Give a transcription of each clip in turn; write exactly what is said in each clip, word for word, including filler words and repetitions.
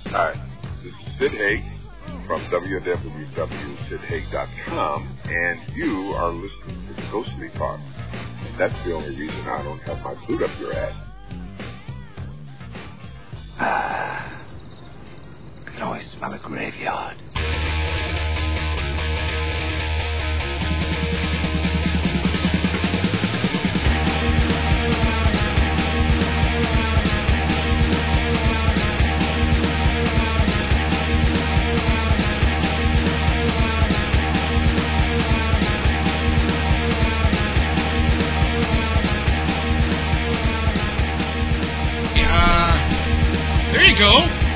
Hi, this is Sid Haig from w w w dot sid haig dot com, and you are listening to Ghostly Talk. That's the only reason I don't have my boot up your ass. Ah, I can always smell a graveyard. Go.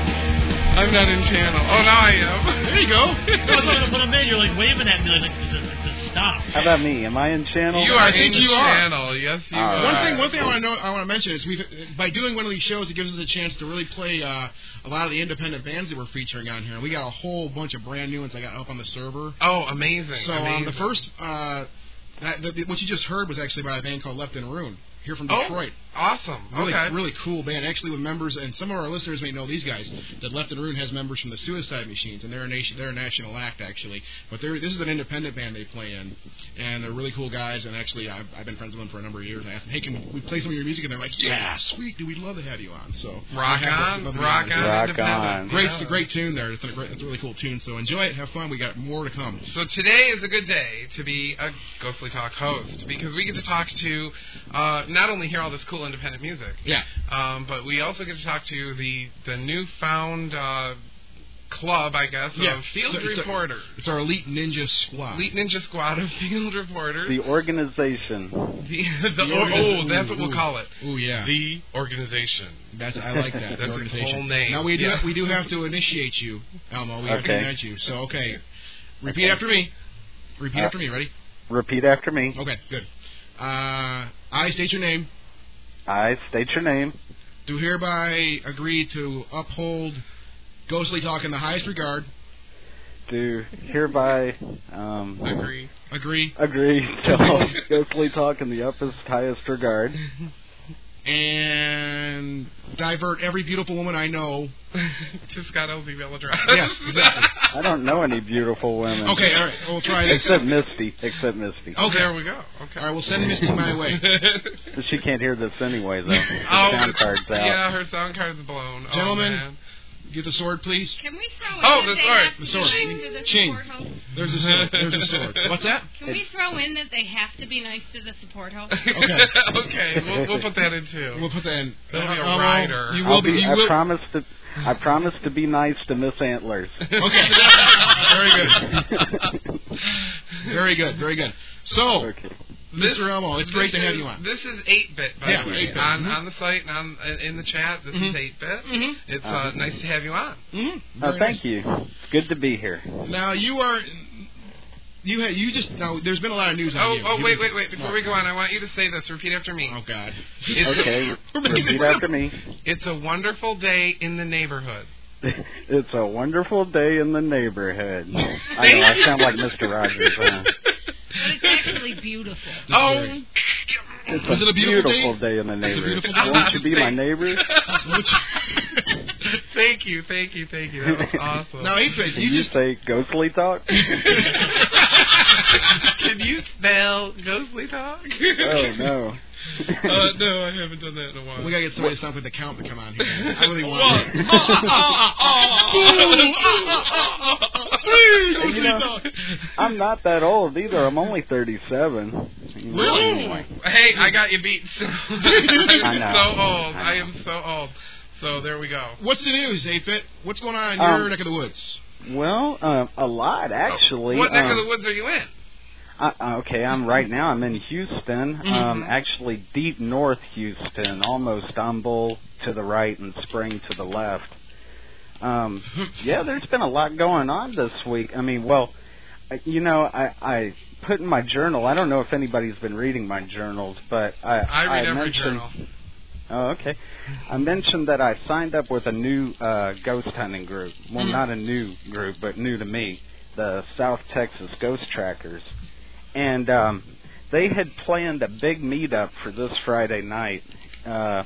I'm not in channel. Oh, now I am. There you go. But I'm in. You're like waving at me like to, to stop. How about me? Am I in channel? You are I think in you channel. Are. Yes, you uh, are. One thing, one thing I want to know, I want to mention is we by doing one of these shows, it gives us a chance to really play uh, a lot of the independent bands that we're featuring on here. We got a whole bunch of brand new ones I got up on the server. Oh, amazing! So amazing. Um, the first, uh, that, the, what you just heard was actually by a band called Left in Ruin. Here from Detroit. Oh, awesome. Really, okay. really cool band. Actually, with members, and some of our listeners may know these guys. That Left in Ruin has members from the Suicide Machines, and they're a nation, they're a national act actually. But they're this is an independent band they play in, and they're really cool guys. And actually, I've, I've been friends with them for a number of years. And I asked them, hey, can we play some of your music? And they're like, yeah, sweet, dude, we'd love to have you on. So rock on, to, rock on, rock on. Great, yeah. it's a great tune there. It's a great, it's a really cool tune. So enjoy it, have fun. We got more to come. So today is a good day to be a Ghostly Talk host because we get to talk to uh, not only hear all this cool independent music. Yeah. Um, but we also get to talk to the the newfound uh, club, I guess, yeah. of field so, it's reporters. A, it's our elite ninja squad. Elite ninja squad of field reporters. The organization. The, the, the or, organization. oh, that's what Ooh, we'll call it. Oh yeah. The organization. That's I like that. That's the organization. its whole name. Now we do yeah. we do have to initiate you, Elmo. We have okay. to invite you. So okay, repeat okay. after me. Repeat uh, after me. Ready? Repeat after me. Okay, good. Uh, I state your name. I state your name. Do hereby agree to uphold Ghostly Talk in the highest regard. Do hereby um, agree. Agree. Agree to hold Ghostly Talk in the uppest, highest regard. And divert every beautiful woman I know to Scott L's email address. Yes, exactly. I don't know any beautiful women. Okay, all right, we'll try this. Except Misty. Except Misty. Okay, there we go. Okay. All right, we'll send Misty my way. She can't hear this anyway, though. Her oh, sound card's out. Yeah, her sound card's blown. Gentlemen, oh, man. get the sword, please. Can we throw in oh, that the they sword. have The to sword. be nice to the Ching. support host? There's a sword. There's a sword. What's that? Can we throw in that they have to be nice to the support host? Okay. okay, we'll, we'll put that in too. We'll put that in. That'll be a uh, rider. You will I'll be. be You I will. promise to. I promise to be nice to Miss Antlers. Okay. Very good. Very good. Very good. So, okay. Mister Elmo, it's great to is, have you on. This is eight bit, by yeah, the way. eight bit. On, Mm-hmm. on the site and on, in the chat, this mm-hmm. is eight bit. Mm-hmm. It's uh, uh, nice to have you on. Mm-hmm. Oh, thank nice. you. Good to be here. Now, you are... You ha- you just... Now, there's been a lot of news on oh, you. Oh, you wait, been, wait, wait. Before no. we go on, I want you to say this. Repeat after me. Oh, God. It's okay, a, repeat after me. It's a wonderful day in the neighborhood. It's a wonderful day in the neighborhood. I know, I sound like Mister Rogers. Huh? But it's actually beautiful. Oh, it's Was a, it a beautiful, beautiful day? day in the neighborhood. day? Won't you be my neighbor? Thank you, thank you, thank you. That was awesome. Now, Ethan, Can you, you just say ghostly talk? Can you spell ghostly talk? Oh, no. uh, no, I haven't done that in a while. We gotta get somebody something with the count to come on here. I really want it. And, you know, I'm not that old either. I'm only thirty-seven. Really? Anyway. Hey, I got you beat. So, I know. so old. I, I am so old. So there we go. What's the news, eight-bit? What's going on in Um, your neck of the woods? Well, uh, a lot, actually. What neck um, of the woods are you in? Uh, okay, I'm right now. I'm in Houston, Mm-hmm. um, actually deep north Houston, almost Humble to the right and Spring to the left. Um, yeah, there's been a lot going on this week. I mean, well, you know, I, I put in my journal. I don't know if anybody's been reading my journals, but I, I read I every mentioned, journal. Oh, okay. I mentioned that I signed up with a new uh, ghost hunting group. Well, Mm-hmm. not a new group, but new to me, the South Texas Ghost Trackers. And um, they had planned a big meetup for this Friday night. Uh,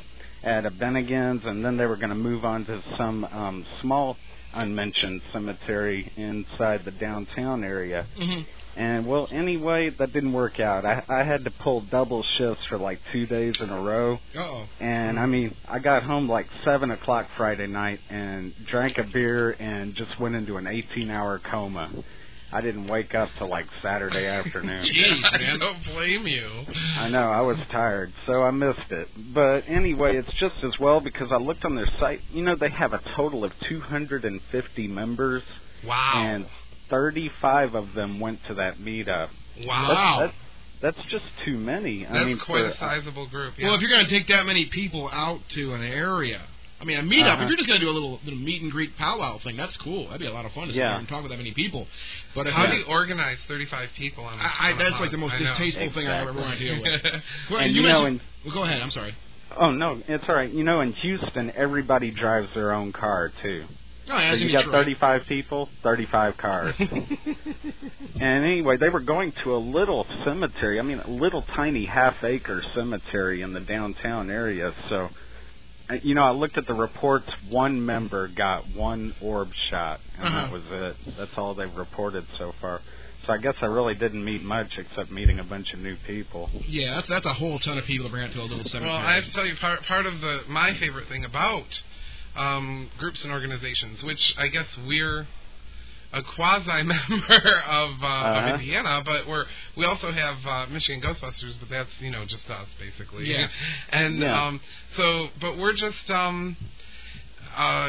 at a Bennigan's, and then they were going to move on to some um, small unmentioned cemetery inside the downtown area. Mm-hmm. And, well, anyway, that didn't work out. I, I had to pull double shifts for like two days in a row. Uh-oh. And, I mean, I got home like seven o'clock Friday night and drank a beer and just went into an eighteen-hour coma. I didn't wake up till like Saturday afternoon. Jeez, man. I don't blame you. I know, I was tired, so I missed it. But anyway, it's just as well because I looked on their site. You know, they have a total of two hundred fifty members. Wow. And thirty-five of them went to that meetup. Wow. That's, that's, that's just too many. I That's mean, quite for, a sizable group. Yeah. Well, if you're going to take that many people out to an area, I mean, a meetup, Uh-huh. if you're just going to do a little, little meet and greet powwow thing, that's cool. That'd be a lot of fun to sit Yeah. there and talk with that many people. But if How you- do you organize thirty-five people on? A, I, I, on a that's pod? like the most I know. distasteful thing I've ever had to deal with. Well, And you you know, mentioned- in- well, go ahead. I'm sorry. Oh, no, it's all right. You know, in Houston, everybody drives their own car, too. Oh, yeah, So as you in got Detroit. thirty-five people, thirty-five cars. And anyway, they were going to a little cemetery. I mean, a little tiny half-acre cemetery in the downtown area. So, uh, you know, I looked at the reports. One member got one orb shot, and Uh-huh. that was it. That's all they've reported so far. So I guess I really didn't meet much except meeting a bunch of new people. Yeah, that's that's a whole ton of people to bring out to a little cemetery. Well, I have to tell you, part part of the my favorite thing about um, groups and organizations, which I guess we're a quasi member of, uh, Uh-huh. of Indiana, but we're we also have uh, Michigan Ghostbusters, but that's you know just us basically. Yeah. And Yeah. um, so, but we're just um, uh.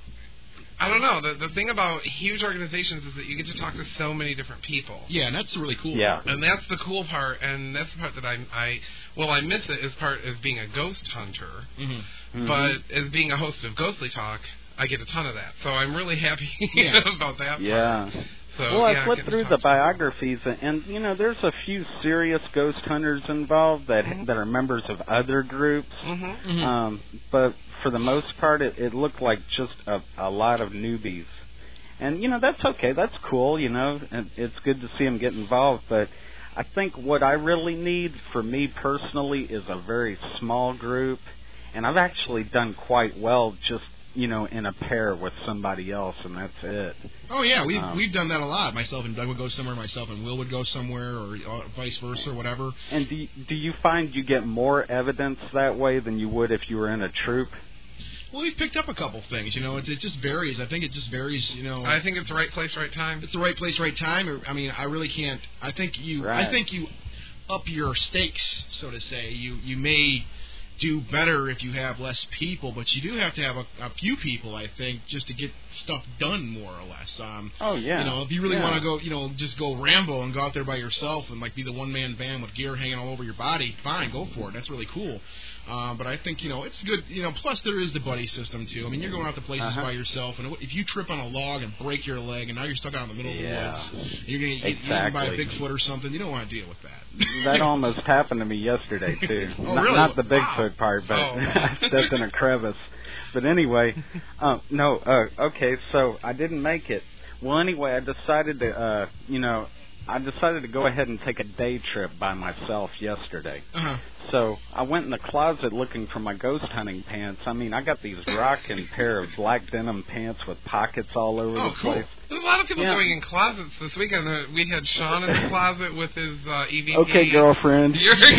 I don't know. The the thing about huge organizations is that you get to talk to so many different people. Yeah, and that's really cool. Yeah. And that's the cool part, and that's the part that I, I well, I miss it as part as being a ghost hunter, Mm-hmm. Mhm. but as being a host of Ghostly Talk, I get a ton of that. So I'm really happy Yeah. about that. Yeah. Part. So, Well, yeah, I flipped getting through to the talk to- biographies, and you know, there's a few serious ghost hunters involved that Mhm. that are members of other groups. Mhm. Mhm. Um, but for the most part, it, it looked like just a, a lot of newbies. And, you know, that's okay. That's cool, you know. And it's good to see them get involved. But I think what I really need for me personally is a very small group. And I've actually done quite well just, you know, in a pair with somebody else, and that's it. Oh yeah, we've Um, we've done that a lot. Myself and Doug would go somewhere. Myself and Will would go somewhere, or uh, vice versa, or whatever. And do you, do you find you get more evidence that way than you would if you were in a troop? Well, we've picked up a couple things. You know, it, it just varies. I think it just varies. You know, I think it's the right place, right time. it's the right place, right time. Or, I mean, I really can't. I think you. I Right. think you up your stakes, so to say. You you may do better if you have less people, but you do have to have a, a few people, I think, just to get stuff done more or less. Um, Oh, yeah. You know, if you really Yeah. want to go, you know, just go Rambo and go out there by yourself and like be the one man band with gear hanging all over your body, fine, go for it. That's really cool. Uh, but I think, you know, it's good, you know, plus there is the buddy system too. I mean, you're going out to places Uh-huh. by yourself, and if you trip on a log and break your leg and now you're stuck out in the middle Yeah. of the woods, and you're going to get eaten by a Exactly. Bigfoot or something, you don't want to deal with that. That almost happened to me yesterday, too. Oh, not, really? not the Wow. Bigfoot part, but Oh. I stepped in a crevice. But anyway, um, no, uh, okay, so I didn't make it. Well, anyway, I decided to, uh, you know, I decided to go ahead and take a day trip by myself yesterday. Uh-huh. So I went in the closet looking for my ghost hunting pants. I mean, I got these rockin' pair of black denim pants with pockets all over Oh, the cool. place. There's a lot of people Yeah. going in closets this weekend. Uh, We had Sean in the closet with his uh, E V P. Okay, girlfriend. You're, you're,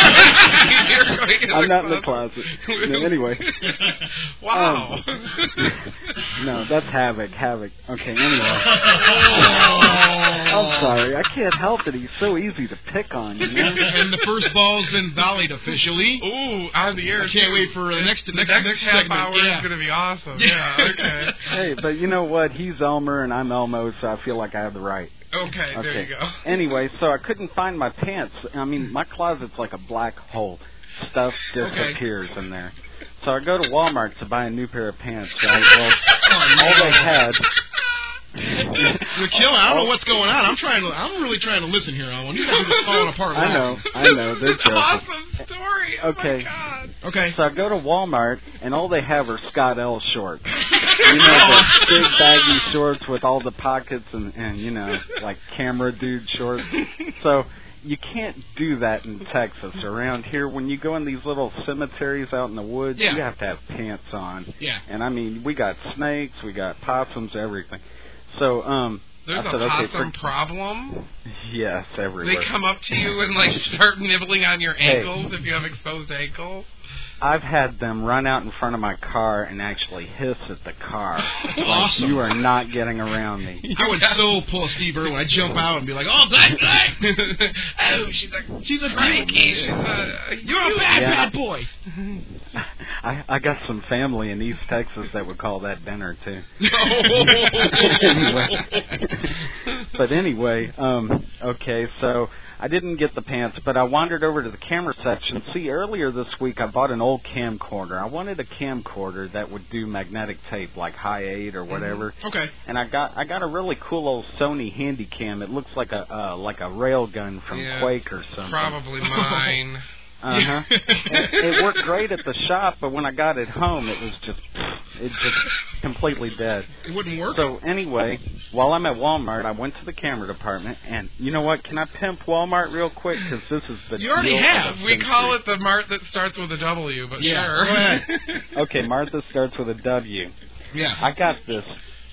you're going in I'm the not in the closet. closet. No, anyway. Wow. No, that's Havoc. Havoc. Okay, anyway. Oh. I'm sorry. I can't help it. He's so easy to pick on, you know? And the first ball's been volleyed officially. Ooh, on the air. I can't wait for the next the The next, next, next half segment. hour yeah. is going to be awesome. Yeah, okay. Hey, but you know what? He's Elmer and I'm Elmo, so I feel like I have the right. Okay, there Okay. you go. Anyway, so I couldn't find my pants. I mean, my closet's like a black hole. Stuff disappears in there. So I go to Walmart to buy a new pair of pants. Right? Well, all they had. You're killing. I don't know what's going on. I'm trying to. I'm really trying to listen here, Alan. You guys are just falling apart. I know. I know. They're joking. Awesome story. Oh Okay. my God. Okay. So I go to Walmart, and all they have are Scott L shorts. You know, the big baggy shorts with all the pockets and, and you know, like camera dude shorts. So, you can't do that in Texas. Around here, when you go in these little cemeteries out in the woods, Yeah. you have to have pants on. Yeah. And I mean, we got snakes, we got possums, everything. So, um, There's I a said, okay, possum for- problem. yes, everywhere. They come up to you and like start nibbling on your Hey. ankles if you have exposed ankles. I've had them run out in front of my car and actually hiss at the car. Like, Awesome. you are not getting around me. I would so pull Steve Irwin. I'd jump out and be like, "Oh, black, black! Oh, she's a She's a Frankie. beauty. She's a, You're a bad, Yeah. bad boy." I, I got some family in East Texas that would call that dinner, too. But anyway, um, okay, so I didn't get the pants, but I wandered over to the camera section. See, earlier this week I bought an old camcorder. I wanted a camcorder that would do magnetic tape, like Hi eight or whatever. Okay. And I got I got a really cool old Sony Handycam. It looks like a uh, like a rail gun from Yeah, Quake or something. Probably mine. Uh huh. It worked great at the shop, but when I got it home, it was just it just completely dead. It wouldn't work. So anyway, while I'm at Walmart, I went to the camera department, and you know what? Can I pimp Walmart real quick? Because this is the You already deal have. of the We call century. it the mart that starts with a W, but Yeah, sure. go ahead. Okay, Martha starts with a W. Yeah. I got this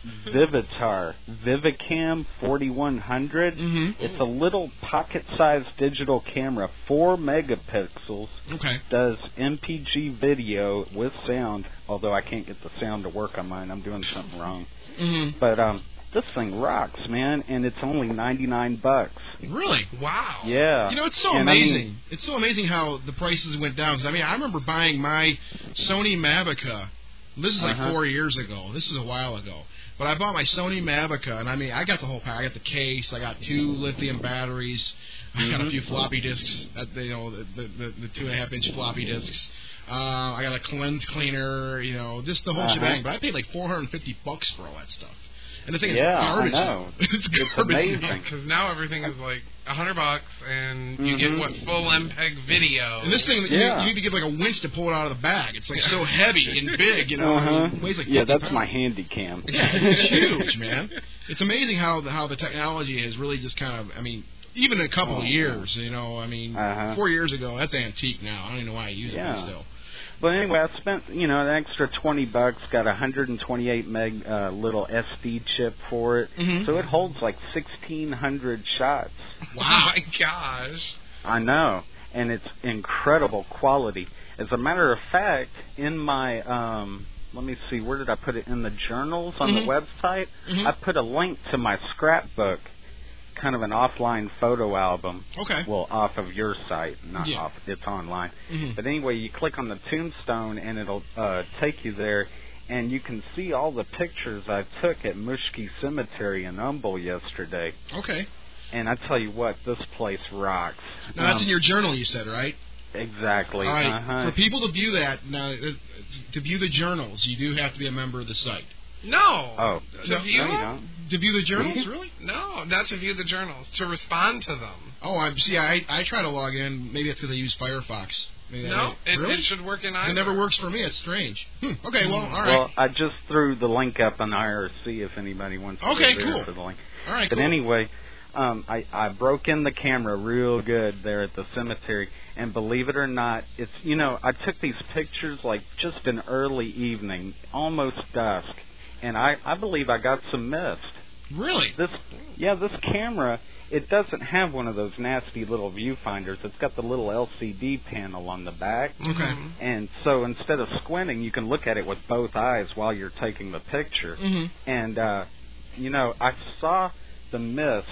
Vivitar Vivicam forty-one hundred. Mm-hmm. It's a little pocket-sized digital camera, four megapixels. Okay. Does M P G video with sound, although I can't get the sound to work on mine. I'm doing something wrong. Mm-hmm. But um, this thing rocks, man, and it's only ninety-nine bucks. Really? Wow. Yeah. You know, it's so And I amazing. mean- it's so amazing how the prices went down. Because I mean, I remember buying my Sony Mavica. This is like Uh-huh. four years ago. This was a while ago. But I bought my Sony Mavica, and I mean, I got the whole pack. I got the case. I got two lithium batteries. I got a Mhm. few floppy disks. At the, you know, the, the, the two and a half inch floppy disks. Uh, I got a cleanse cleaner. You know, just the whole Uh-huh. shebang. But I paid like four hundred and fifty bucks for all that stuff. And the thing Yeah, is I garbage. know. it's It's garbage. amazing. Because now everything is like a hundred bucks, and you get Mhm. what full M P E G video. And this thing, you, Yeah. you need to get like a winch to pull it out of the bag. It's like so heavy and big, you know. I Uh-huh. mean, it weighs like Yeah, fifty that's pounds. my handy cam. Yeah, it's huge, man. It's amazing how the, how the technology has really just kind of, I mean, even in a couple of Oh, years, you know, I mean, Uh-huh. four years ago, that's antique now. I don't even know why I use Yeah. it but still. But anyway, I spent, you know, an extra twenty bucks, got a one hundred twenty-eight meg uh, little S D chip for it. Mhm. So it holds like sixteen hundred shots. Oh my gosh. I know. And it's incredible quality. As a matter of fact, in my, um, let me see, where did I put it? In the journals on Mhm. the website, Mhm. I put a link to my scrapbook, kind of an offline photo album. Okay. Well, off of your site, not Yeah. off. It's online. Mhm. But anyway, you click on the tombstone, and it'll uh, take you there, and you can see all the pictures I took at Mushki Cemetery in Humble yesterday. Okay. And I tell you what, this place rocks. Now, that's Um, in your journal, you said, right? Exactly. All right. Uh-huh. For people to view that, now, uh, to view the journals, you do have to be a member of the site. No. Oh, To No, view no, you them? don't. To view the journals, really? No, not to view the journals. To respond to them. Oh, I see. I I try to log in. Maybe that's because I use Firefox. Maybe that- No, it, really? it should work in either. It never works for me. It's strange. Hmm. Okay, well, all right. Well, I just threw the link up on I R C if anybody wants to Okay, go there cool. for the link. all right, But cool. anyway, um, I, I broke in the camera real good there at the cemetery, and believe it or not, it's, you know, I took these pictures like just an early evening, almost dusk, and I, I believe I got some mist. Really? This, yeah, this camera, it doesn't have one of those nasty little viewfinders. It's got the little L C D panel on the back. Okay. Mhm. And so instead of squinting, you can look at it with both eyes while you're taking the picture. Mm-hmm. And, uh, you know, I saw the mist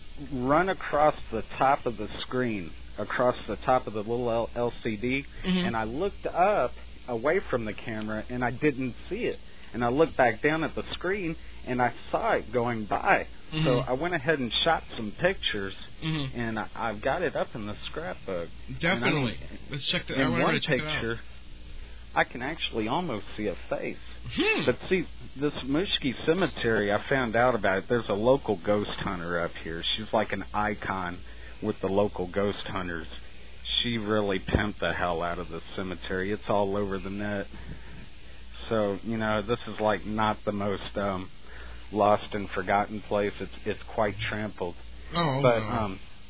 run across the top of the screen, across the top of the little L- LCD, Mhm. and I looked up away from the camera, and I didn't see it. And I looked back down at the screen, and I saw it going by. So Mhm. I went ahead and shot some pictures, Mm-hmm. and I, I've got it up in the scrapbook. Definitely. Let's check that. I In want one to check it out. picture, I can actually almost see a face. Hmm. But see, this Mushki Cemetery, I found out about it. There's a local ghost hunter up here. She's like an icon with the local ghost hunters. She really pimped the hell out of the cemetery. It's all over the net. So, you know, this is like not the most um, lost and forgotten place. It's it's quite trampled. Oh, But no. um,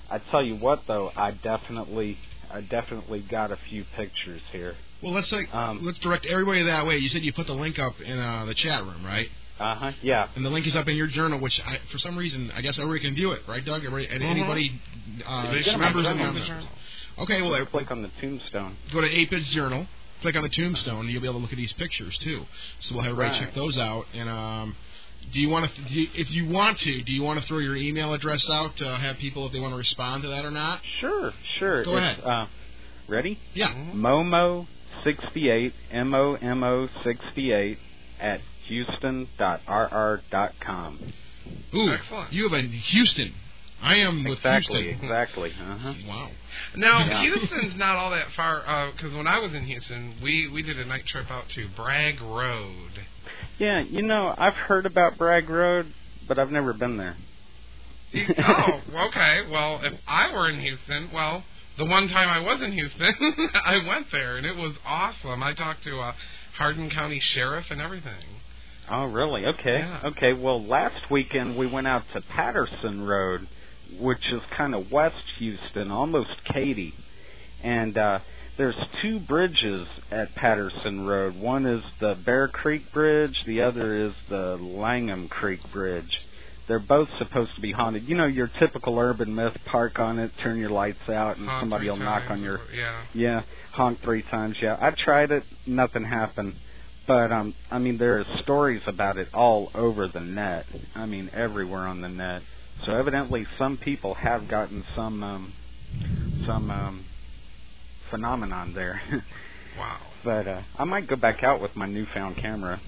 I tell you what, though, I definitely, I definitely got a few pictures here. Well, let's like, Um, let's direct everybody that way. You said you put the link up in uh, the chat room, right? Uh huh. Yeah. And the link is up in your journal, which I, for some reason, I guess everybody can view it, right, Doug? Everybody, and Mm-hmm. anybody, uh, You get members my and journal. non-members. Okay, well, Click on the tombstone. go to eight bits Journal, click on the tombstone, and you'll be able to look at these pictures too. So we'll have everybody Right. check those out. And um, do you want to, do you, if you want to, do you want to throw your email address out to have people if they want to respond to that or not? Sure, sure. Go It's, ahead. Uh, ready? Yeah. Momo sixty-eight, M O M O sixty-eight at houston dot r r dot com. Ooh, Excellent. you have a Houston. I am with Exactly, Houston. exactly. Uh-huh. Wow. Now, Yeah. Houston's not all that far, because when I was in Houston, we, we did a night trip out to Bragg Road. Yeah, you know, I've heard about Bragg Road, but I've never been there. You- oh, okay. Well, if I were in Houston, well, the one time I was in Houston, I went there, and it was awesome. I talked to a Hardin County Sheriff and everything. Oh, really? Okay. Yeah. Okay, well, last weekend we went out to Patterson Road, which is kind of West Houston, almost Katy. And uh, there's two bridges at Patterson Road. One is the Bear Creek Bridge. The other is the Langham Creek Bridge. They're both supposed to be haunted. You know, your typical urban myth, park on it, turn your lights out, and Honk somebody three will knock times, on your... Yeah. Yeah, honk three times, yeah. I tried it, nothing happened. But, um, I mean, there are stories about it all over the net. I mean, everywhere on the net. So evidently some people have gotten some, um, some, um, phenomenon there. Wow. But, uh, I might go back out with my newfound camera.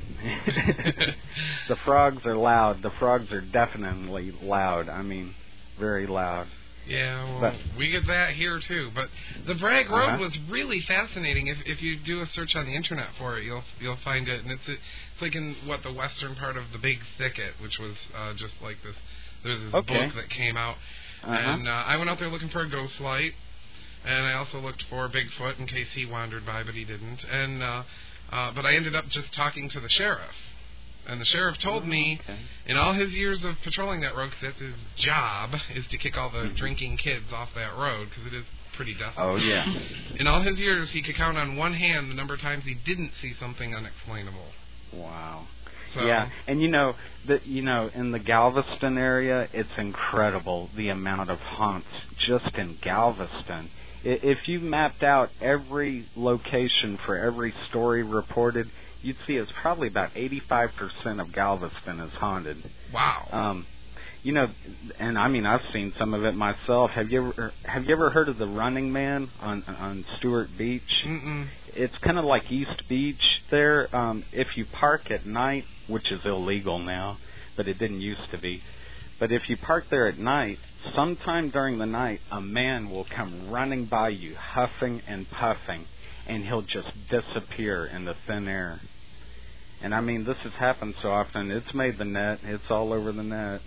The frogs are loud. The frogs are definitely loud. I mean, very loud. Yeah, well, But- we get that here too. But the Bragg Road Uh-huh. was really fascinating. If if you do a search on the internet for it, you'll you'll find it, and it's it's like in what the western part of the Big Thicket, which was uh, just like this. There's this Okay. book that came out, Uh-huh. and uh, I went out there looking for a ghost light, and I also looked for Bigfoot in case he wandered by, but he didn't. And uh, uh, but I ended up just talking to the sheriff. And the sheriff told me, Okay. in all his years of patrolling that road, 'cause that's his job, is to kick all the drinking kids off that road, because it is pretty desolate. Oh, yeah. In all his years, he could count on one hand the number of times he didn't see something unexplainable. Wow. So, Yeah, and you know, the, you know, in the Galveston area, it's incredible the amount of haunts just in Galveston. I- If you mapped out every location for every story reported, you'd see it's probably about eighty-five percent of Galveston is haunted. wow. Um, you know, and I mean, I've seen some of it myself. Have you ever have you ever heard of the Running Man on on Stewart Beach? Mm-mm. It's kind of like East Beach there. Um, if you park at night, which is illegal now, but it didn't used to be. But if you park there at night, sometime during the night, a man will come running by you, huffing and puffing, and he'll just disappear in the thin air. And I mean, this has happened so often. It's made the net. It's all over the net.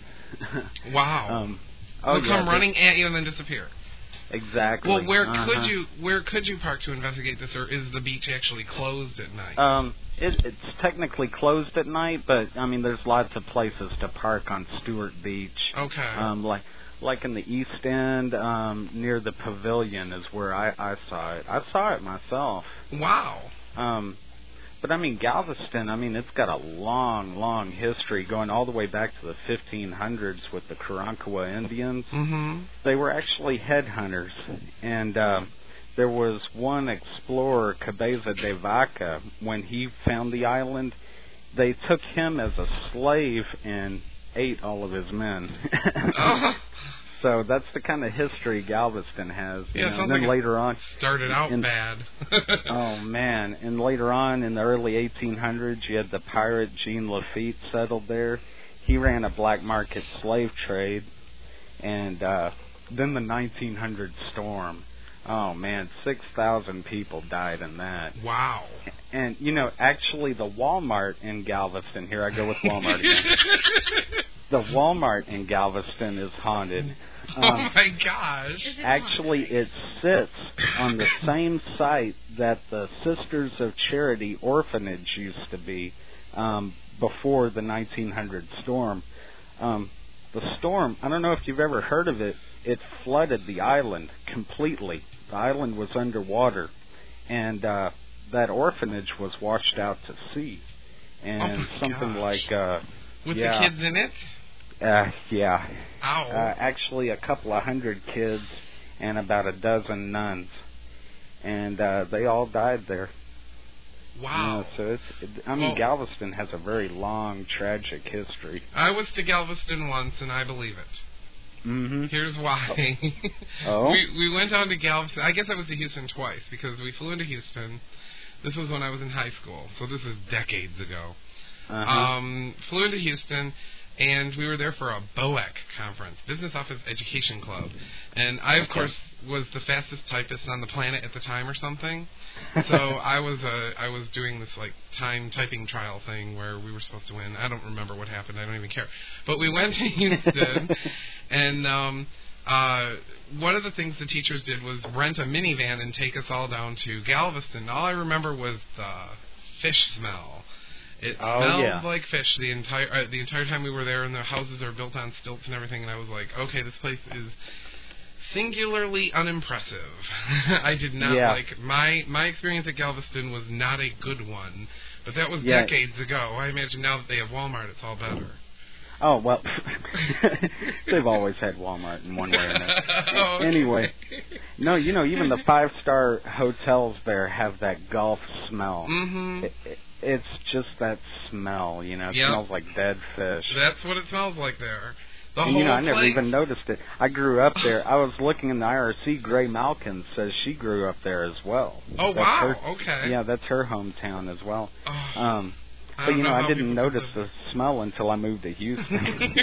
Wow. um, oh, They'll yeah, come they- running at you and then disappear. Exactly. Well, where Uh-huh. could you where could you park to investigate this, or is the beach actually closed at night? Um, it, it's technically closed at night, but I mean, there's lots of places to park on Stewart Beach. okay. Um, like, like in the East End, um, near the Pavilion is where I, I saw it. I saw it myself. wow. Um, but I mean, Galveston, I mean, it's got a long, long history going all the way back to the fifteen hundreds with the Karankawa Indians. Mm-hmm. They were actually headhunters, and uh, there was one explorer, Cabeza de Vaca, when he found the island, they took him as a slave and ate all of his men. Oh. So that's the kind of history Galveston has. You Yeah, know. sounds And then like it later on, Started out in- bad. oh man, and later on in the early eighteen hundreds, you had the pirate Jean Lafitte settled there. He ran a black market slave trade, and uh, then the nineteen hundred storm. Oh man, six thousand people died in that. Wow. And you know, actually, the Walmart in Galveston. Here I go with Walmart again. The Walmart in Galveston is haunted. Oh Um, my gosh. Is it Actually, it sits on the same site that the Sisters of Charity orphanage used to be um, before the nineteen hundred storm. Um, the storm, I don't know if you've ever heard of it, it flooded the island completely. The island was underwater, and uh, that orphanage was washed out to sea. And oh something gosh. like... Uh, With yeah, the kids in it? Uh, yeah. Ow. Uh, actually, a couple of hundred kids and about a dozen nuns. And uh, they all died there. Wow. Yeah, so it's, it, I mean, well, Galveston has a very long, tragic history. I was to Galveston once, and I believe it. Mm-hmm. Here's why. Oh? we, we went on to Galveston. I guess I was to Houston twice, because we flew into Houston. This was when I was in high school, so this is decades ago. Uh-huh. Um, flew into Houston, and we were there for a B O E C conference, Business Office Education Club. And I, of course, was the fastest typist on the planet at the time or something. So I was uh, I was doing this, like, time typing trial thing where we were supposed to win. I don't remember what happened. I don't even care. But we went to Houston, and um, uh, one of the things the teachers did was rent a minivan and take us all down to Galveston. All I remember was the fish smell. It oh, smelled yeah. like fish the entire uh, the entire time we were there, and the houses are built on stilts and everything. And I was like, okay, this place is singularly unimpressive. I did not yeah. like my my experience at Galveston was not a good one, but that was yeah. decades ago. I imagine now that they have Walmart, it's all better. Oh, well, they've always had Walmart in one way or another. oh, okay. Anyway, no, you know, even the five-star hotels there have that Gulf smell. Mm-hmm. It, it, it's just that smell, you know. It yep. smells like dead fish. That's what it smells like there. The and, whole you know, I never place. even noticed it. I grew up there. I was looking in the I R C. Gray Malkin says she grew up there as well. Oh, that's wow. Her, okay. Yeah, that's her hometown as well. Oh. Um, I But, you know, know I how didn't people notice do the smell until I moved to Houston.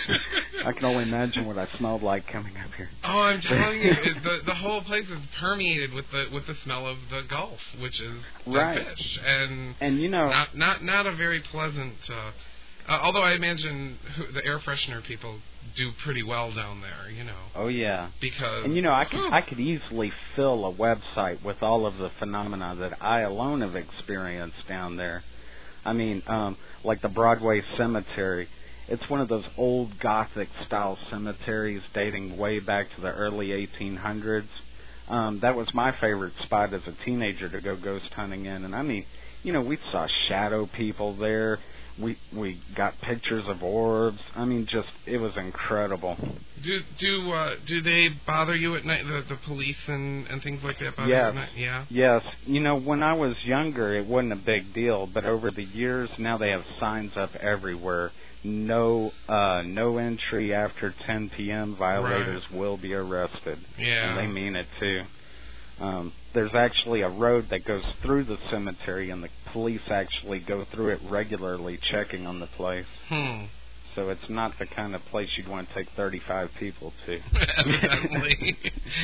I can only imagine what I smelled like coming up here. Oh, I'm telling you, it, the the whole place is permeated with the with the smell of the Gulf, which is dead right. fish, and and you know, not not not a very pleasant. Uh, uh, although I imagine who, the air freshener people do pretty well down there, you know. Oh yeah. Because and you know, I could whew. I could easily fill a website with all of the phenomena that I alone have experienced down there. I mean, um, like the Broadway Cemetery. It's one of those old Gothic-style cemeteries dating way back to the early eighteen hundreds. Um, that was my favorite spot as a teenager to go ghost hunting in. And, I mean, you know, we saw shadow people there. We we got pictures of orbs. I mean, just, it was incredible. Do do uh, do they bother you at night? The the police and, and things like that bother you Yes. at night? Yeah. Yes. You know, when I was younger, it wasn't a big deal. But over the years, now they have signs up everywhere. No uh, no entry after ten p.m. Violators right. will be arrested. Yeah. And they mean it, too. Um, there's actually a road that goes through the cemetery, and the police actually go through it regularly, checking on the place. Hmm. So it's not the kind of place you'd want to take thirty-five people to. Evidently.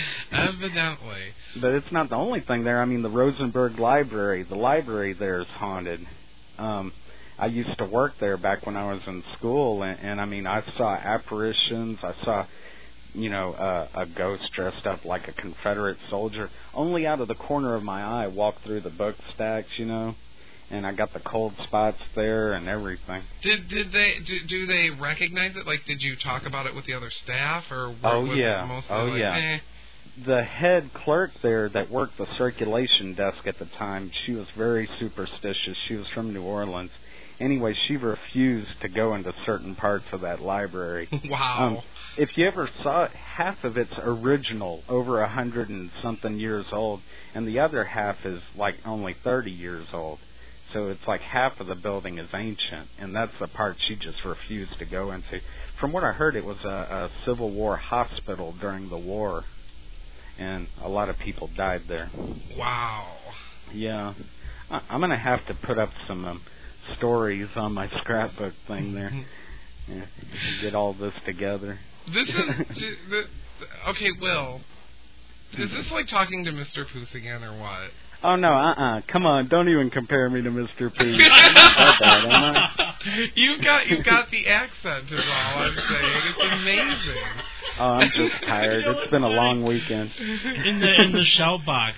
Evidently. But it's not the only thing there. I mean, the Rosenberg Library, the library there is haunted. Um, I used to work there back when I was in school, and, and I mean, I saw apparitions. I saw, you know, uh, a ghost dressed up like a Confederate soldier. Only out of the corner of my eye, walked through the book stacks, you know, and I got the cold spots there and everything. Did did they do, do they recognize it? Like, did you talk about it with the other staff, or oh was yeah, it mostly oh like, yeah. eh? The head clerk there that worked the circulation desk at the time, she was very superstitious. She was from New Orleans. Anyway, she refused to go into certain parts of that library. Wow. Um, if you ever saw it, half of it's original, over a hundred and something years old, and the other half is like only thirty years old. So it's like half of the building is ancient, and that's the part she just refused to go into. From what I heard, it was a, a Civil War hospital during the war, and a lot of people died there. Wow. Yeah. I, I'm going to have to put up some um, stories on my scrapbook thing there. Yeah, get all this together. This is... okay, Will. Is this like talking to Mister Poos again, or what? Oh, no, uh-uh. Come on, don't even compare me to Mister P. I'm not that bad, am I? You've got, you've got the accent is all I'm saying. It's amazing. Oh, I'm just tired. It's been a long weekend. In the in the shout box.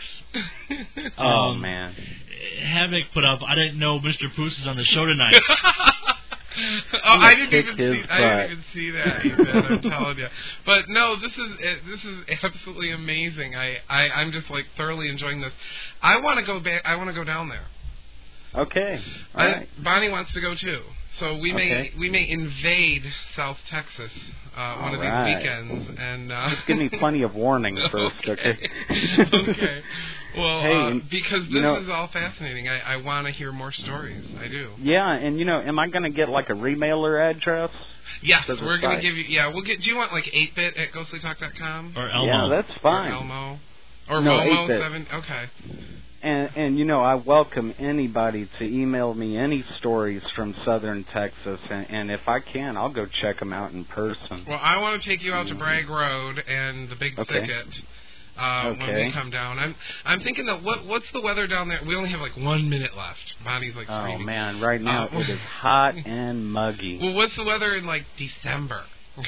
Oh, um, man. Havoc put up, I didn't know Mister Poos is on the show tonight. Oh, gonna I didn't kick even his see. butt. I didn't even see that. Ethan, I'm telling you. But no, this is it, this is absolutely amazing. I, I I'm just like thoroughly enjoying this. I want to go back. I want to go down there. Okay. All I, right. Bonnie wants to go too. So we may Okay. we may invade South Texas uh, one All of right. these weekends, and uh, Just give me plenty of warning first, okay? okay. Well, Hey, uh, and, because this you know, is all fascinating. I, I want to hear more stories. I do. Yeah, and you know, am I going to get like a remailer address? Yes, Does it we're going say? to give you. Yeah, we'll get. Do you want like eight bit at ghostly talk dot com Or Elmo. Yeah, that's fine. or Elmo or No, Momo eight bit. seven? Okay. And and you know, I welcome anybody to email me any stories from Southern Texas, and, and if I can, I'll go check them out in person. Well, I want to take you out to Bragg Road and the Big Okay. Thicket. Uh, when Okay. we come down, I'm I'm thinking that what what's the weather down there? We only have like one minute left. Bonnie's like Oh screaming. man, right now Uh, it is hot and muggy. Well, what's the weather in like December?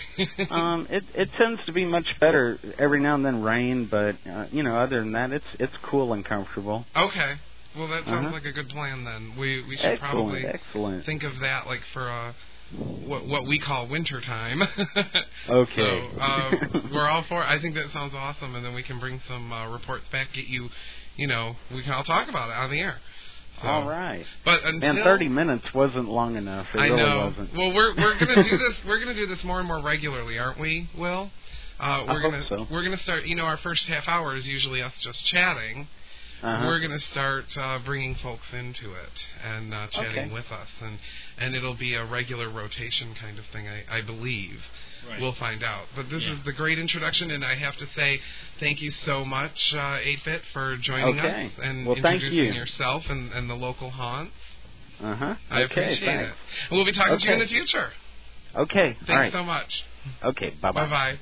Um, it it tends to be much better. Every now and then rain, but uh, you know, other than that, it's it's cool and comfortable. Okay. Well, that sounds Uh-huh. like a good plan then. We we should Excellent, probably excellent. think of that like for uh what what we call winter time. Okay. So uh, we're all for it. I think that sounds awesome, and then we can bring some uh, reports back. Get you, you know, we can all talk about it on the air. So, All right. But until Man, thirty minutes wasn't long enough. It I really know. wasn't. Well, we're we're gonna do this. We're gonna do this more and more regularly, aren't we, Will? Uh, we're I hope gonna so. we're gonna start. You know, our first half hour is usually us just chatting. Uh-huh. We're going to start uh, bringing folks into it and uh, chatting Okay. with us, and and it'll be a regular rotation kind of thing, I, I believe. Right. We'll find out. But this Yeah. is the great introduction, and I have to say thank you so much, uh, eight bit, for joining Okay. us and Well, thank introducing you. yourself and, and the local haunts. Uh-huh. I Okay, appreciate thanks. it. And we'll be talking to you in Okay. the future. Okay. Thanks All right. so much. Okay. Bye-bye. Bye-bye.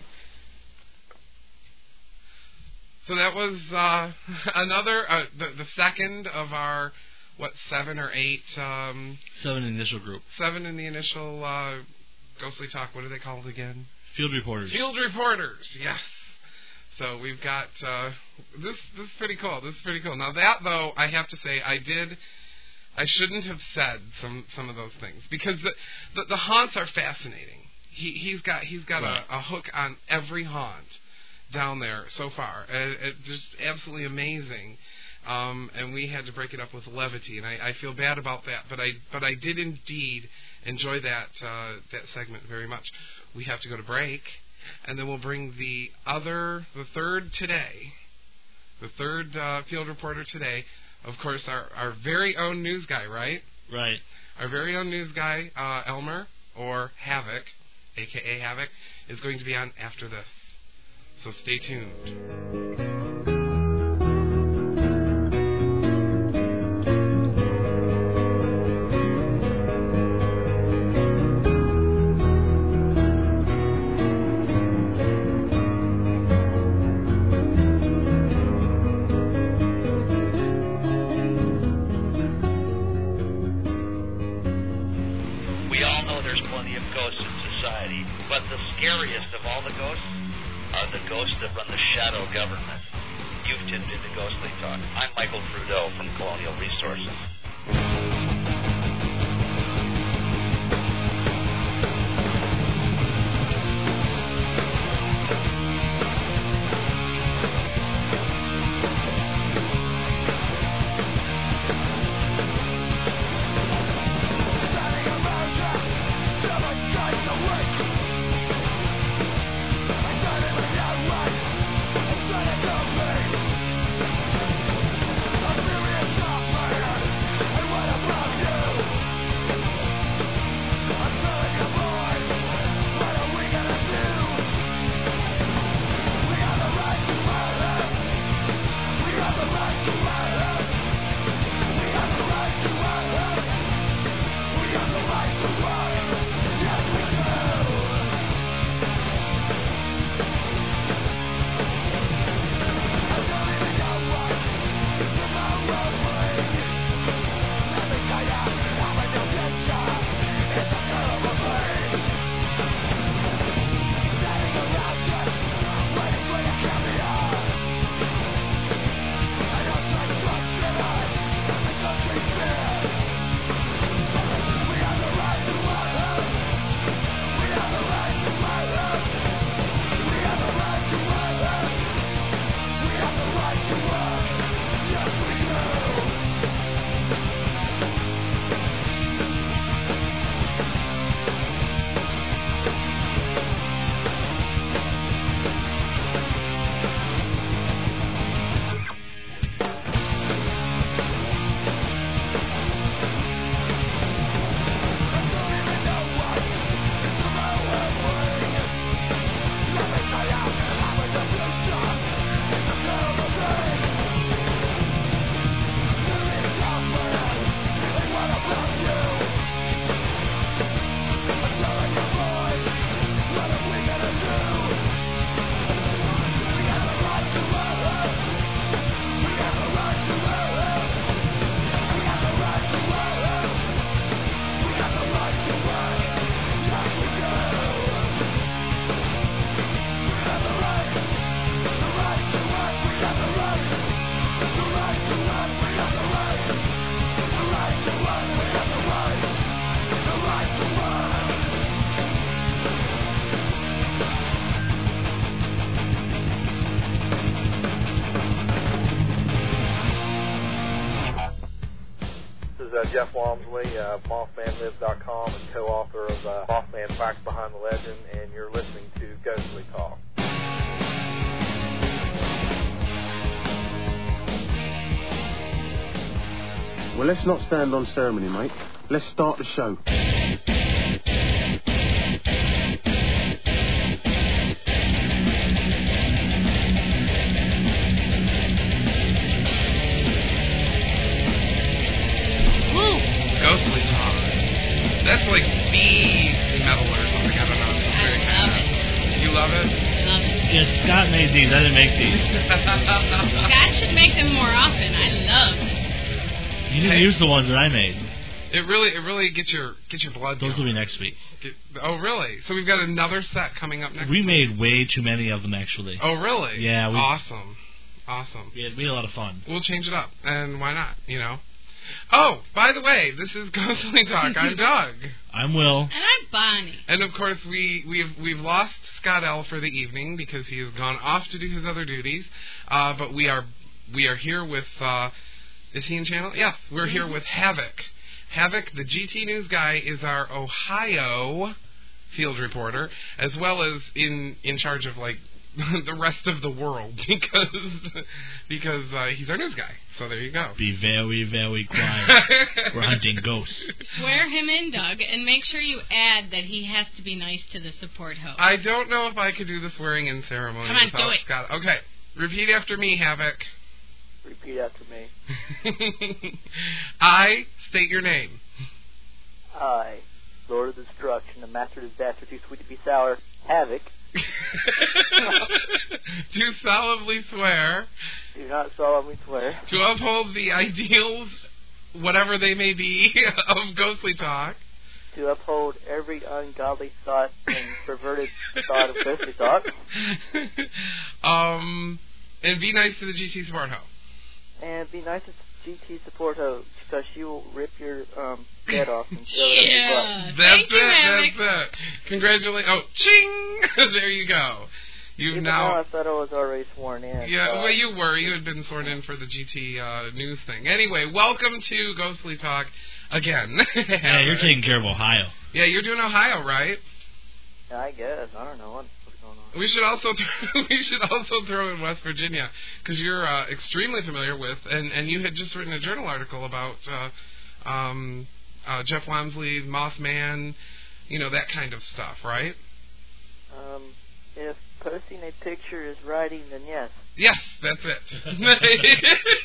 So that was uh, another, uh, the, the second of our, what, seven or eight, um, Seven initial group. seven in the initial uh, Ghostly Talk. What do they call it again? Field reporters. Field reporters, yes. So we've got, uh, this This is pretty cool. This is pretty cool. Now that, though, I have to say, I did, I shouldn't have said some, some of those things, because the, the, the haunts are fascinating. He, he's got, he's got Right. a, a hook on every haunt down there so far. It, it just absolutely amazing. Um, and we had to break it up with levity, and I, I feel bad about that. But I but I did indeed enjoy that uh, that segment very much. We have to go to break, and then we'll bring the other, the third today, the third uh, field reporter today. Of course, our our very own news guy, right? Right. Our very own news guy, uh, Elmer or Havoc, aka Havoc, is going to be on after this. So stay tuned. We all know there's plenty of ghosts in society, but the scariest of all the ghosts are the ghosts that run the shadow government. You've tuned into Ghostly Talk. I'm Michael Trudeau from Colonial Resources. I'm is uh, Jeff Walmsley, uh, Mothman Lives dot com, and co-author of uh, Mothman Facts Behind the Legend, and you're listening to Ghostly Talk. Well, let's not stand on ceremony, mate. Let's start the show. Ghostly Talk. That's like speed metal or something. I don't know. It's just very I love it. You love it? Love it. Yeah, Scott made these. I didn't make these. Scott should make them more often. I love. You didn't Hey. use the ones that I made. It really, it really gets your gets your blood. Those going. will be next week. Get, oh, really? So we've got another set coming up next We week. made way too many of them, actually. Oh, really? Yeah. We, Awesome. Awesome. We had, we had a lot of fun. We'll change it up, and why not? You know. Oh, by the way, this is Ghostly Talk. I'm Doug. I'm Will. And I'm Bonnie. And of course, we we've we've lost Scott L for the evening because he has gone off to do his other duties. Uh, but we are we are here with. Uh, is he in channel? Yes, we're here with Havoc. Havoc, the G T News guy, is our Ohio field reporter, as well as in in charge of like the rest of the world because because uh, he's our news guy. So there you go. Be very, very quiet. We're hunting ghosts. Swear him in, Doug, and make sure you add that he has to be nice to the support host. I don't know if I could do the swearing in ceremony. Come on, without do it. Scott. Okay, repeat after me, Havoc. Repeat after me. I state your name. I, Lord of Destruction, the Master of Disaster, too sweet to be sour, Havoc. Do solemnly swear. Do not solemnly swear. To uphold the ideals, whatever they may be, of Ghostly Talk. To uphold every ungodly thought and perverted thought of Ghostly Talk. um, and be nice to the G T Support Ho. And be nice to G T Support Ho, because she will rip your um, head off and show Yeah. it in That's Thank it. you, Havoc. That's it. Congratulations. Oh, ching! There you go. You've Even now. though I thought I was already sworn in. Yeah, uh, well, you were. You had been sworn in for the G T uh, news thing. Anyway, welcome to Ghostly Talk again. Yeah, you're taking care of Ohio. Yeah, you're doing Ohio, right? I guess. I don't know what, what's going on. We should also th- we should also throw in West Virginia because you're uh, extremely familiar with, and, and you had just written a journal article about uh, um, uh, Jeff Walmsley, Mothman, you know, that kind of stuff, right? Um, if posting a picture is writing, then yes. Yes, that's it.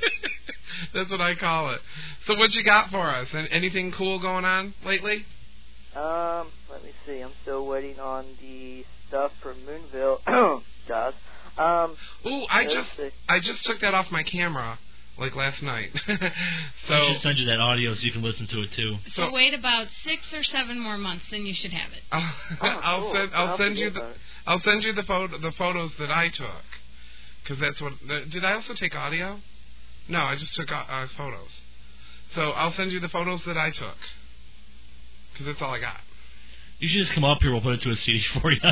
That's what I call it. So what you got for us? And anything cool going on lately? Um, let me see. I'm still waiting on the stuff from Moonville, guys. Um, Ooh, I let's just see. I just took that off my camera like last night. I so should send you that audio so you can listen to it too. So wait about six or seven more months, then you should have it. I'll, Oh, I'll cool. send I'll I'll send you forget the about it. I'll send you the photo the photos that I took because that's what the, did I also take audio? No, I just took uh, photos. So I'll send you the photos that I took because that's all I got. You should just come up here. We'll put it to a C D for you.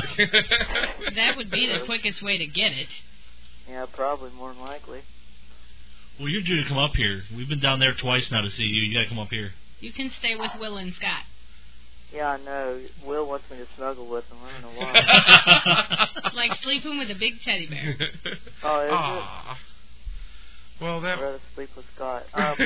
That would be the quickest way to get it. Yeah, probably, more than likely. Well, you're due to come up here. We've been down there twice now to see you. You got to come up here. You can stay with Will and Scott. Yeah, I know. Will wants me to snuggle with him. I don't know why. It's like sleeping with a big teddy bear. Oh, is Aw. Well, it? that. I'd rather sleep with Scott. Um,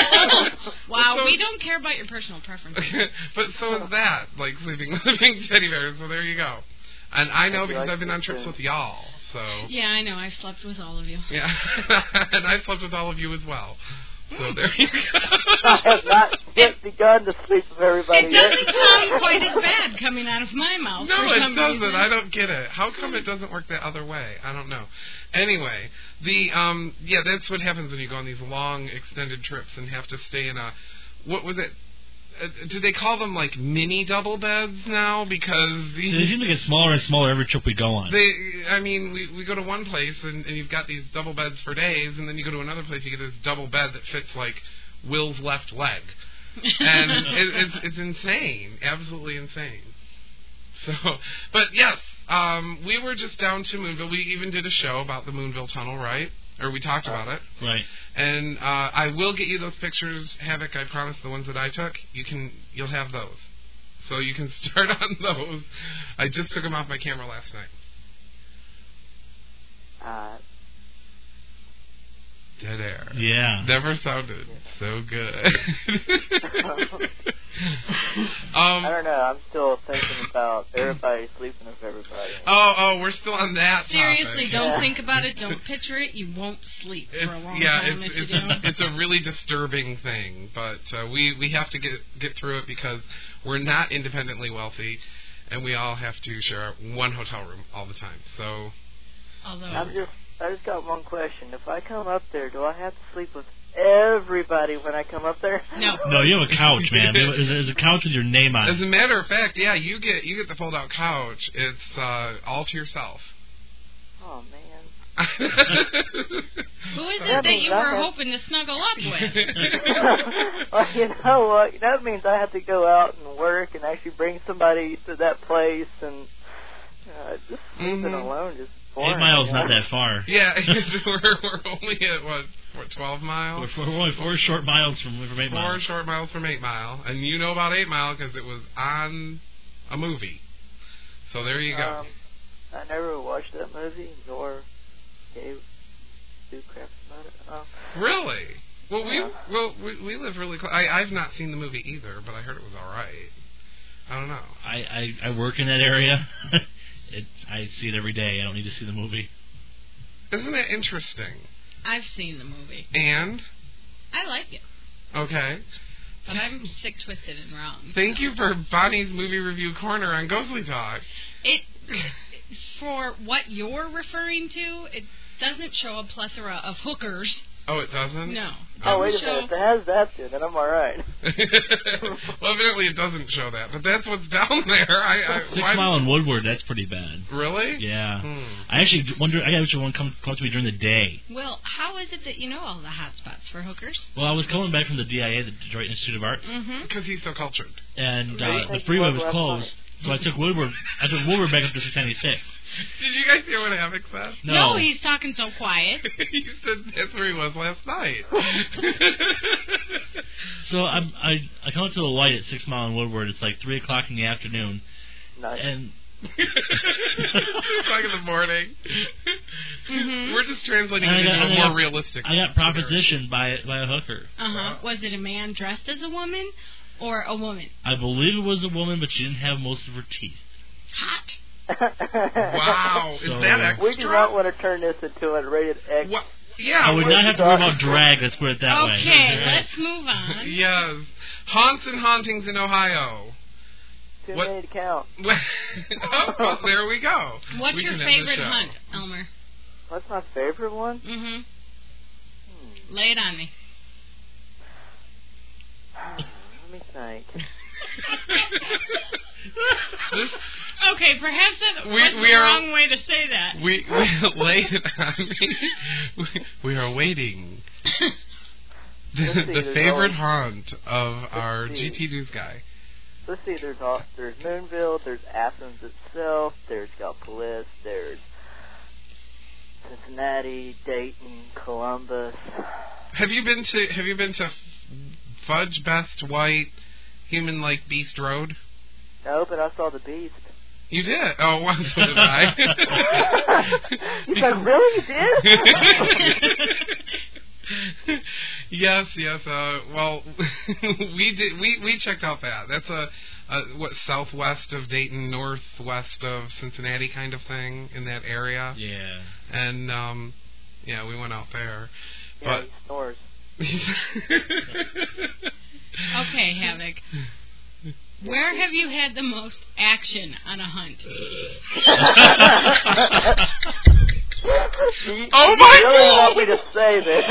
Wow, So- we don't care about your personal preferences. But so is that, like sleeping with a big teddy bear. So there you go. And I know Hope you because like I've been on this trips too. with y'all. So Yeah, I know. I've slept with all of you. yeah, and I slept with all of you as well. So there you go. I have not yet begun to sleep with everybody It yet. doesn't sound quite as bad coming out of my mouth. No, for it some doesn't. reason. I don't get it. How come it doesn't work the other way? I don't know. Anyway, the um, yeah, that's what happens when you go on these long, extended trips and have to stay in a, what was it? Uh, do they call them like mini double beds now? Because They these, seem to get smaller and smaller every trip we go on. they, I mean, we we go to one place and, and you've got these double beds for days, and then you go to another place, you get this double bed that fits like Will's left leg, and it, it's it's insane, absolutely insane. So, but yes, um, we were just down to Moonville. We even did a show about the Moonville Tunnel, right? or we talked about it. Right. And uh, I will get you those pictures, Havoc. I promise. The ones that I took, you can, you'll have those. So you can start on those. I just took them off my camera last night. Uh, Dead air. Yeah. Never sounded so good. um, I don't know. I'm still thinking about everybody sleeping with everybody. Oh, oh, we're still on that Seriously, topic. don't Yeah. think about it. Don't picture it. You won't sleep It's, for a long yeah, time it's if you it's, do. it's a really disturbing thing, but uh, we we have to get get through it because we're not independently wealthy, and we all have to share one hotel room all the time. So, Although, I'm just, I just got one question. If I come up there, do I have to sleep with everybody when I come up there? no. No, you have a couch, man. There's a, there's a couch with your name on as it. a matter of fact, yeah, you get you get the fold out couch. It's uh, all to yourself. Oh man. Who is it That that means you I were have- hoping to snuggle up with? Well, you know what? That means I have to go out and work and actually bring somebody to that place, and uh, just sleeping Mhm. alone just boring. Eight miles you know? not that far. Yeah, we're we're only at what what twelve miles. We're, we're only four short miles from, from eight Four miles. short miles from Eight Mile, and you know about Eight Mile because it was on a movie. So there you go. Um, I never watched that movie, nor gave two craps about it. Um, Really? Well, we Yeah. well we, we live really close. I I've not seen the movie either, but I heard it was all right. I don't know. I, I, I work in that area. it, I see it every day. I don't need to see the movie. Isn't it interesting? I've seen the movie. And I like it, okay, but I'm sick, twisted, and wrong. thank you for Bonnie's movie review corner on Ghostly Talk. It, for what you're referring to, it doesn't show a plethora of hookers. Oh, it doesn't? No. oh, wait a Doesn't minute. If show- it has that, then, then I'm all right. Well, evidently it doesn't show that, but that's what's down there. I, I Six why- Mile and Woodward, that's pretty bad. Really? Yeah. Hmm. I actually wonder, I got one come, come to me during the day. Well, how is it that you know all the hot spots for hookers? Well, I was coming back from the D I A, the Detroit Institute of Arts, Mm-hmm. Because he's so cultured. and Really? uh, the Thank freeway you, was last closed, night. so I took Woodward, I took Woodward back up to six ninety-six. Did you guys hear what Havoc said? No. he's talking so quiet. He said that's where he was last night. So I'm, I I come up to the light at Six Mile and Woodward. It's like three o'clock in the afternoon, Nice. and Three o'clock in the morning. Mhm. We're just translating And I it got- into a and I more got- realistic. I got propositioned by by a hooker. Uh huh. Was it a man dressed as a woman or a woman? I believe it was a woman, but she didn't have most of her teeth. Hot. Wow, So- is that extra? We do not want to turn this into a rated X. What? Yeah. I would what- not have to worry about drag. Let's put it that way. Okay, let's move on. Yes. Haunts and hauntings in Ohio. Too What- many to count. Oh, well, there we go. What's We your can end the favorite show. hunt, Elmer? What's my favorite one? Mm-hmm. Hmm. Lay it on me. Let me think. This, Okay, perhaps that We- was we the are- wrong way to say that. we we lay it on me. We, we are waiting. The, Let's see, the there's favorite always- haunt of our see. G T News guy. Let's see. There's all, there's Moonville. There's Athens itself. There's Gallipolis. There's Cincinnati, Dayton, Columbus. Have you been to Have you been to Fudge Best White Human Like Beast Road? No, but I saw the Beast. You did. Oh, well, so did I. You said, really? You did? Yes, yes. Uh, well, we did. We, we checked out that. That's a, a what southwest of Dayton, northwest of Cincinnati kind of thing in that area. Yeah. And um, yeah, we went out there. Yeah, But he snores. Okay, Havoc. Where have you had the most action on a hunt? Oh my you really God! want me to say this?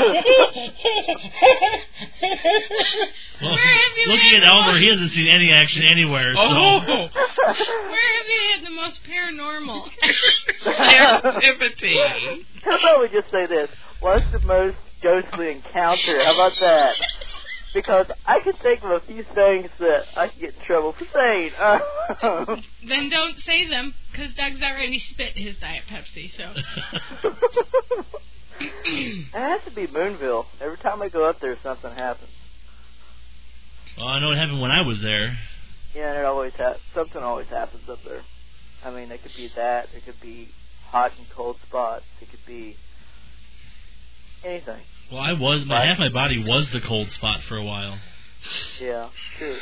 Well, Where have you looking had at the Elmer, most- he hasn't seen any action anywhere. So. Oh, Where have you had the most paranormal? activity. How about we just say this? What's the most ghostly encounter? How about that? Because I can think of a few things that I can get in trouble for saying. Uh, Then don't say them, because Doug's already spit his Diet Pepsi, so. It has to be Moonville. Every time I go up there, something happens. Well, I know it happened when I was there. Yeah, and it always ha- something always happens up there. I mean, it could be that. It could be hot and cold spots. It could be anything. Well, I was. My half my body was the cold spot for a while. Yeah, true.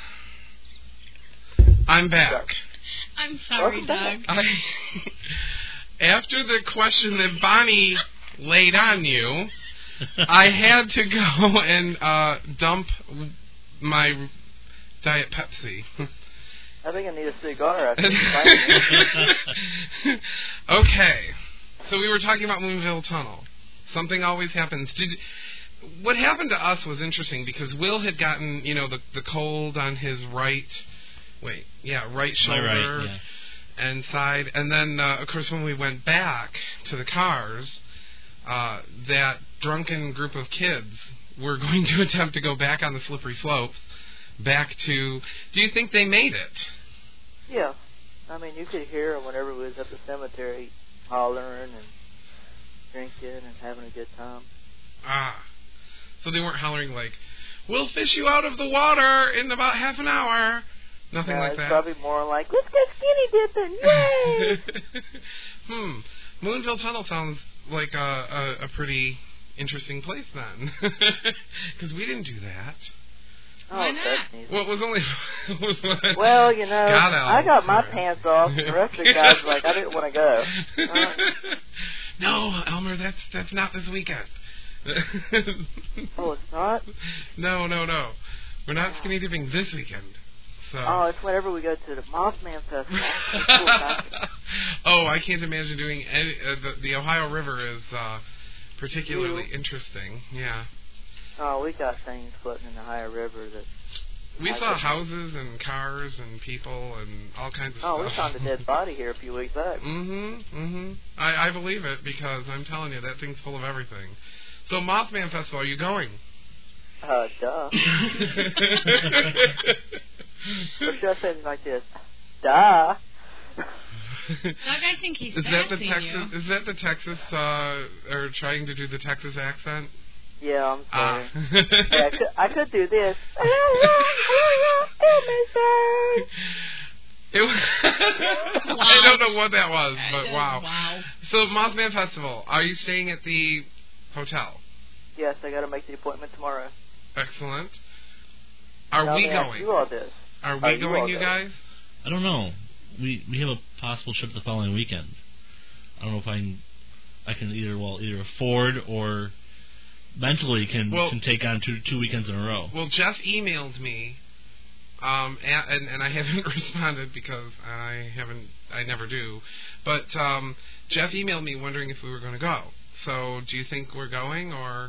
I'm back. I'm sorry, Doug. I, after the question that Bonnie laid on you, I had to go and uh, dump my Diet Pepsi. I think I need a cigar. I think Okay, so we were talking about Moonville Tunnel. Something always happens. Did what happened to us was interesting because Will had gotten, you know, the the cold on his right. Wait, yeah, right shoulder right, yeah. and side, and then uh, of course when we went back to the cars, uh, that drunken group of kids were going to attempt to go back on the slippery slopes, back to. Do you think they made it? Yeah, I mean you could hear them whenever we was at the cemetery, hollering and drinking and having a good time. Ah, so they weren't hollering like, "We'll fish you out of the water in about half an hour." Nothing no, like it's that. Probably more like, "Let's go skinny dipping!" Yay! hmm. Moonville Tunnel sounds like a, a, a pretty interesting place then, because we didn't do that. Oh, Why not? Well, it was only. was well, you know, God, I got my sorry. pants off, and the rest of the guys were like, I didn't want to go. Uh, no, Elmer, that's that's not this weekend. oh, it's not? No, no, no. We're not skinny dipping this weekend. So. Oh, it's whenever we go to the Mothman Festival. Oh, I can't imagine doing any. Uh, the, the Ohio River is uh, particularly Ew. interesting. Yeah. Oh, we got things floating in the Ohio River that. We I saw couldn't- houses and cars and people and all kinds of Oh, stuff. we found a dead body here a few weeks back. Mm-hmm. Mm-hmm. I, I believe it because I'm telling you that thing's full of everything. So Mothman Festival, are you going? Uh, duh. Or should I say it like this? Duh. Doug, I think he's Is that the passing Texas? you. Is that the Texas? Uh, or trying to do the Texas accent? Yeah, I'm sorry. Ah. Hey, I, could, I could do this. It was I don't know what that was, but wow. Wow. So Mothman Festival, are you staying at the hotel? Yes, I got to make the appointment tomorrow. Excellent. Are Now we let me ask going? You all this. Are we Are you going, all you this? guys? I don't know. We we have a possible trip the following weekend. I don't know if I can, I can either well either afford or mentally can Well- can take on two two weekends in a row. Well, Jeff emailed me, um, and, and, and I haven't responded because I haven't, I never do. But um, Jeff emailed me wondering if we were going to go. So, do you think we're going, or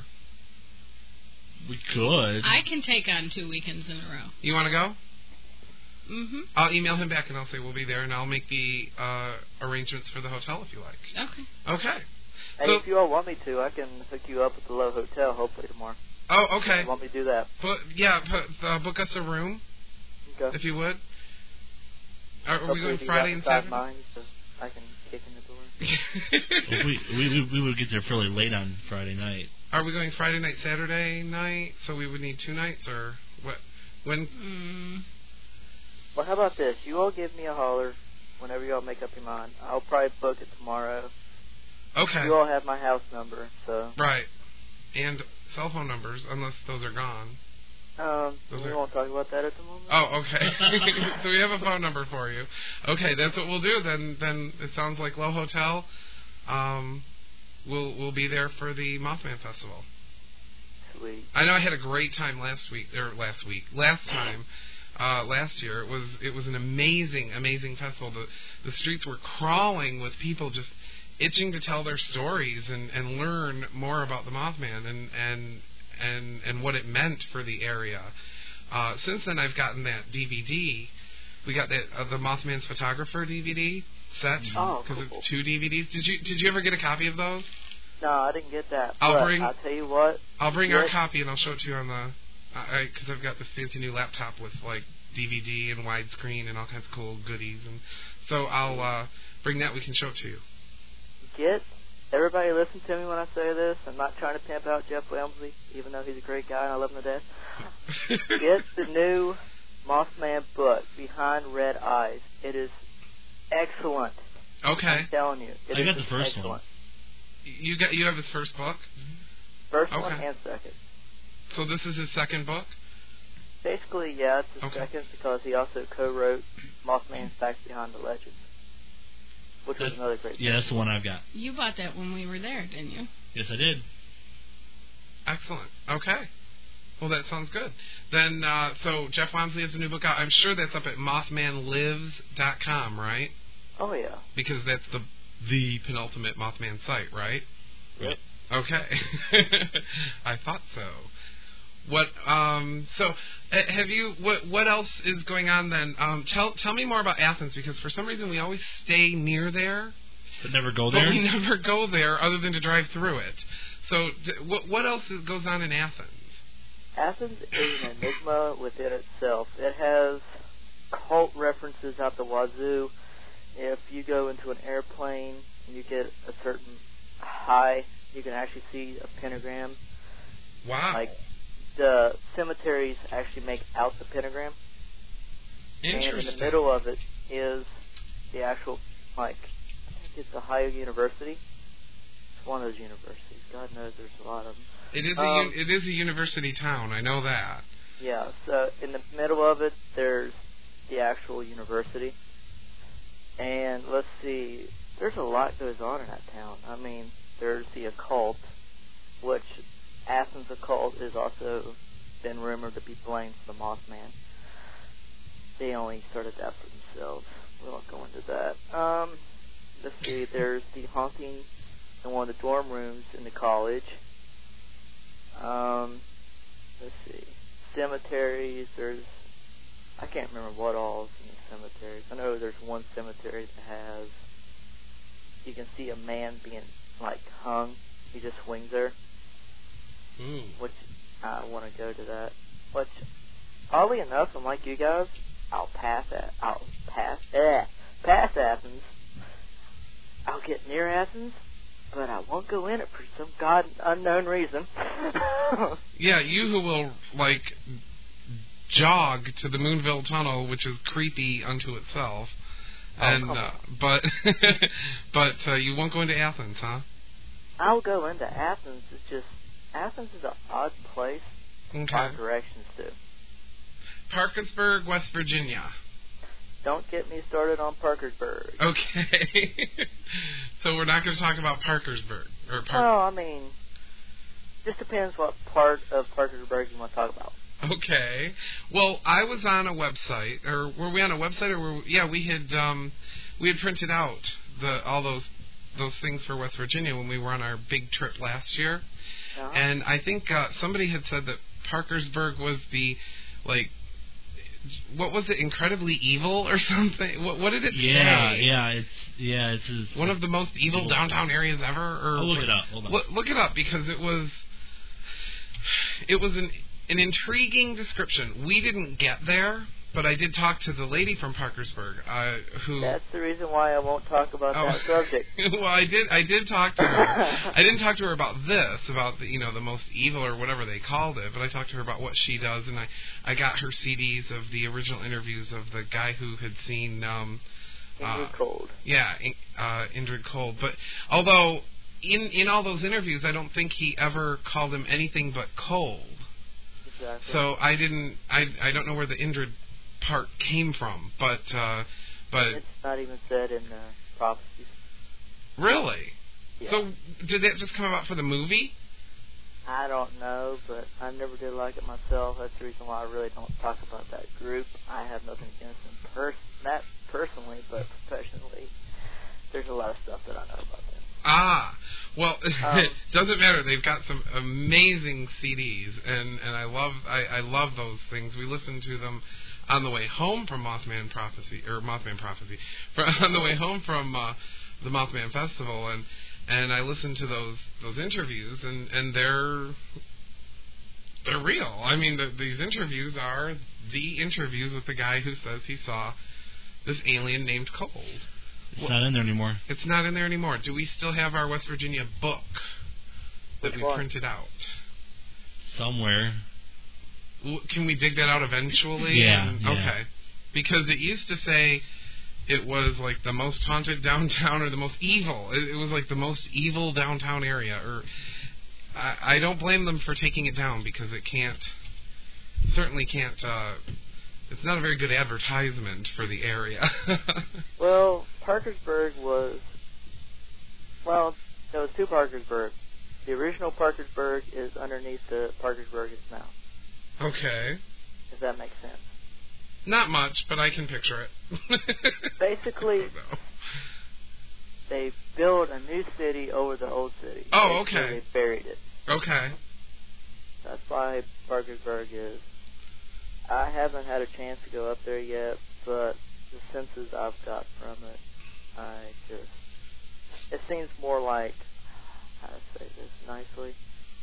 We could. I can take on two weekends in a row. you want to go? Mm-hmm. I'll email him back and I'll say we'll be there, and I'll make the uh, arrangements for the hotel if you like. Okay. Okay. Hey, So- if you all want me to, I can hook you up with the Low Hotel hopefully tomorrow. Oh, okay. You want me to do that? Put, yeah, put, uh, book us a room Okay. if you would. Are, are we Hopefully going if you Friday got and the side Saturday? mine, so I can kick in the door. Well, we, we we we would get there fairly late on Friday night. Are we going Friday night, Saturday night? So we would need two nights, or what? When? Mm. Well, how about this? You all give me a holler whenever you all make up your mind. I'll probably book it tomorrow. Okay. You all have my house number, so. Right. And cell phone numbers, unless those are gone. Um, Those we are- won't talk about that at the moment. Oh, okay. So we have a phone number for you. Okay, that's what we'll do. Then, then it sounds like Low Hotel. Um, we'll we'll be there for the Mothman Festival. Sweet. I know I had a great time last week, or last week, last time, uh, last year. It was it was an amazing, amazing festival. The the streets were crawling with people just itching to tell their stories and, and learn more about the Mothman and and and and what it meant for the area. Uh, since then, I've gotten that D V D. We got that uh, the Mothman's Photographer D V D set because Oh, cool. it's two D V Ds. Did you did you ever get a copy of those? No, I didn't get that. I'll but bring- I'll tell you what. I'll bring our Yes. copy and I'll show it to you on the, because I've got this fancy new laptop with like D V D and widescreen and all kinds of cool goodies, and so I'll uh, bring that. We can show it to you. Get everybody listen to me when I say this. I'm not trying to pimp out Jeff Whelmsley, even though he's a great guy and I love him to death. Get the new Mothman book, Behind Red Eyes. It is excellent. Okay. I'm telling you. It I is got the first excellent. one. You got you have his first book? First okay. one and second. So this is his second book? Basically, yeah, it's his okay. second because he also co-wrote Mothman's Facts Behind the Legends, which that's, was another great book. Yeah, that's the one I've got. You bought that when we were there, didn't you? Yes, I did. Excellent. Okay. Well, that sounds good. Then, uh, so Jeff Whelmsley has a new book out. I'm sure that's up at mothman lives dot com, right? Oh, yeah. Because that's the the penultimate Mothman site, right? Yep. Okay. I thought so. What? Um. So, uh, have you? What? What else is going on then? Um. Tell Tell me more about Athens, because for some reason we always stay near there, but never go there. But we never go there, other than to drive through it. So, d- what What else is, goes on in Athens? Athens is an enigma within itself. It has cult references out the wazoo. If you go into an airplane and you get a certain high, you can actually see a pentagram. Wow. Like, the cemeteries actually make out the pentagram. Interesting. And in the middle of it is the actual, like, I think it's Ohio University. It's one of those universities. God knows there's a lot of them. It is a um, it is a university town. I know that. Yeah. So in the middle of it, there's the actual university. And let's see, there's a lot goes on in that town. I mean, there's the occult, which Athens occult is also been rumored to be blamed for the Mothman. They only started that for themselves. We won't go into that. Um, let's see, there's the haunting in one of the dorm rooms in the college. Um, let's see, cemeteries, there's, I can't remember what all is in the cemeteries. I know there's one cemetery that has, you can see a man being, like, hung. He just swings there. Ooh. Which, I want to go to that. Which, oddly enough, I'm like you guys, I'll pass at, I'll pass, eh, pass Athens. I'll get near Athens, but I won't go in it for some god unknown reason. Yeah, you who will, like, jog to the Moonville Tunnel, which is creepy unto itself, oh, and uh, but but uh, you won't go into Athens, huh? I'll go into Athens. It's just Athens is an odd place to Okay. find directions to. Parkersburg, West Virginia. Don't get me started on Parkersburg. Okay. So we're not going to talk about Parkersburg or Park. Well, I mean, just depends what part of Parkersburg you want to talk about. Okay. Well, I was on a website, or were we on a website, or were we, yeah, we had um, we had printed out the all those those things for West Virginia when we were on our big trip last year, Uh-huh. and I think uh, somebody had said that Parkersburg was the like. What was it? Incredibly evil or something? What, what did it yeah, say? Yeah, it's yeah, it's, it's one of the most evil, evil downtown areas ever. Or I'll look it up. Hold on. Look, look it up because it was it was an an intriguing description. We didn't get there, but I did talk to the lady from Parkersburg, uh, who. That's the reason why I won't talk about oh. that subject. Well, I did. I did talk to her. I didn't talk to her about this, about the, you know, the most evil or whatever they called it. But I talked to her about what she does, and I, I got her C Ds of the original interviews of the guy who had seen. Um, Indrid uh, Cold. Yeah, uh, Indrid Cold. But although in in all those interviews, I don't think he ever called him anything but cold. Exactly. So I didn't. I I don't know where the Indrid part came from, but uh, but it's not even said in the prophecies. Really? Yeah. So did that just come about for the movie? I don't know, but I never did like it myself. That's the reason why I really don't talk about that group. I have nothing against them pers- not personally, but professionally. There's a lot of stuff that I know about them. Ah, well, Um, it doesn't matter. They've got some amazing C Ds, and, and I love I, I love those things. We listened to them on the way home from Mothman Prophecy or Mothman Prophecy, for, on the way home from uh, the Mothman Festival, and and I listened to those those interviews, and, and they're they're real. I mean, the, these interviews are the interviews with the guy who says he saw this alien named Cold. It's Well, not in there anymore. It's not in there anymore. Do we still have our West Virginia book that Which we one? printed out? Somewhere. W- Can we dig that out eventually? Yeah, And- yeah. Okay. Because it used to say it was like the most haunted downtown or the most evil. It, it was like the most evil downtown area. Or I, I don't blame them for taking it down because it can't, certainly can't, uh, it's not a very good advertisement for the area. Well, Parkersburg was, well, there was two Parkersburg. The original Parkersburg is underneath the Parkersburg is now. Okay. If that makes sense. Not much, but I can picture it. Basically, No. they built a new city over the old city. Oh, Basically, okay. They buried it. Okay. That's why Parkersburg is. I haven't had a chance to go up there yet, but the senses I've got from it, I just, it seems more like, how to say this nicely,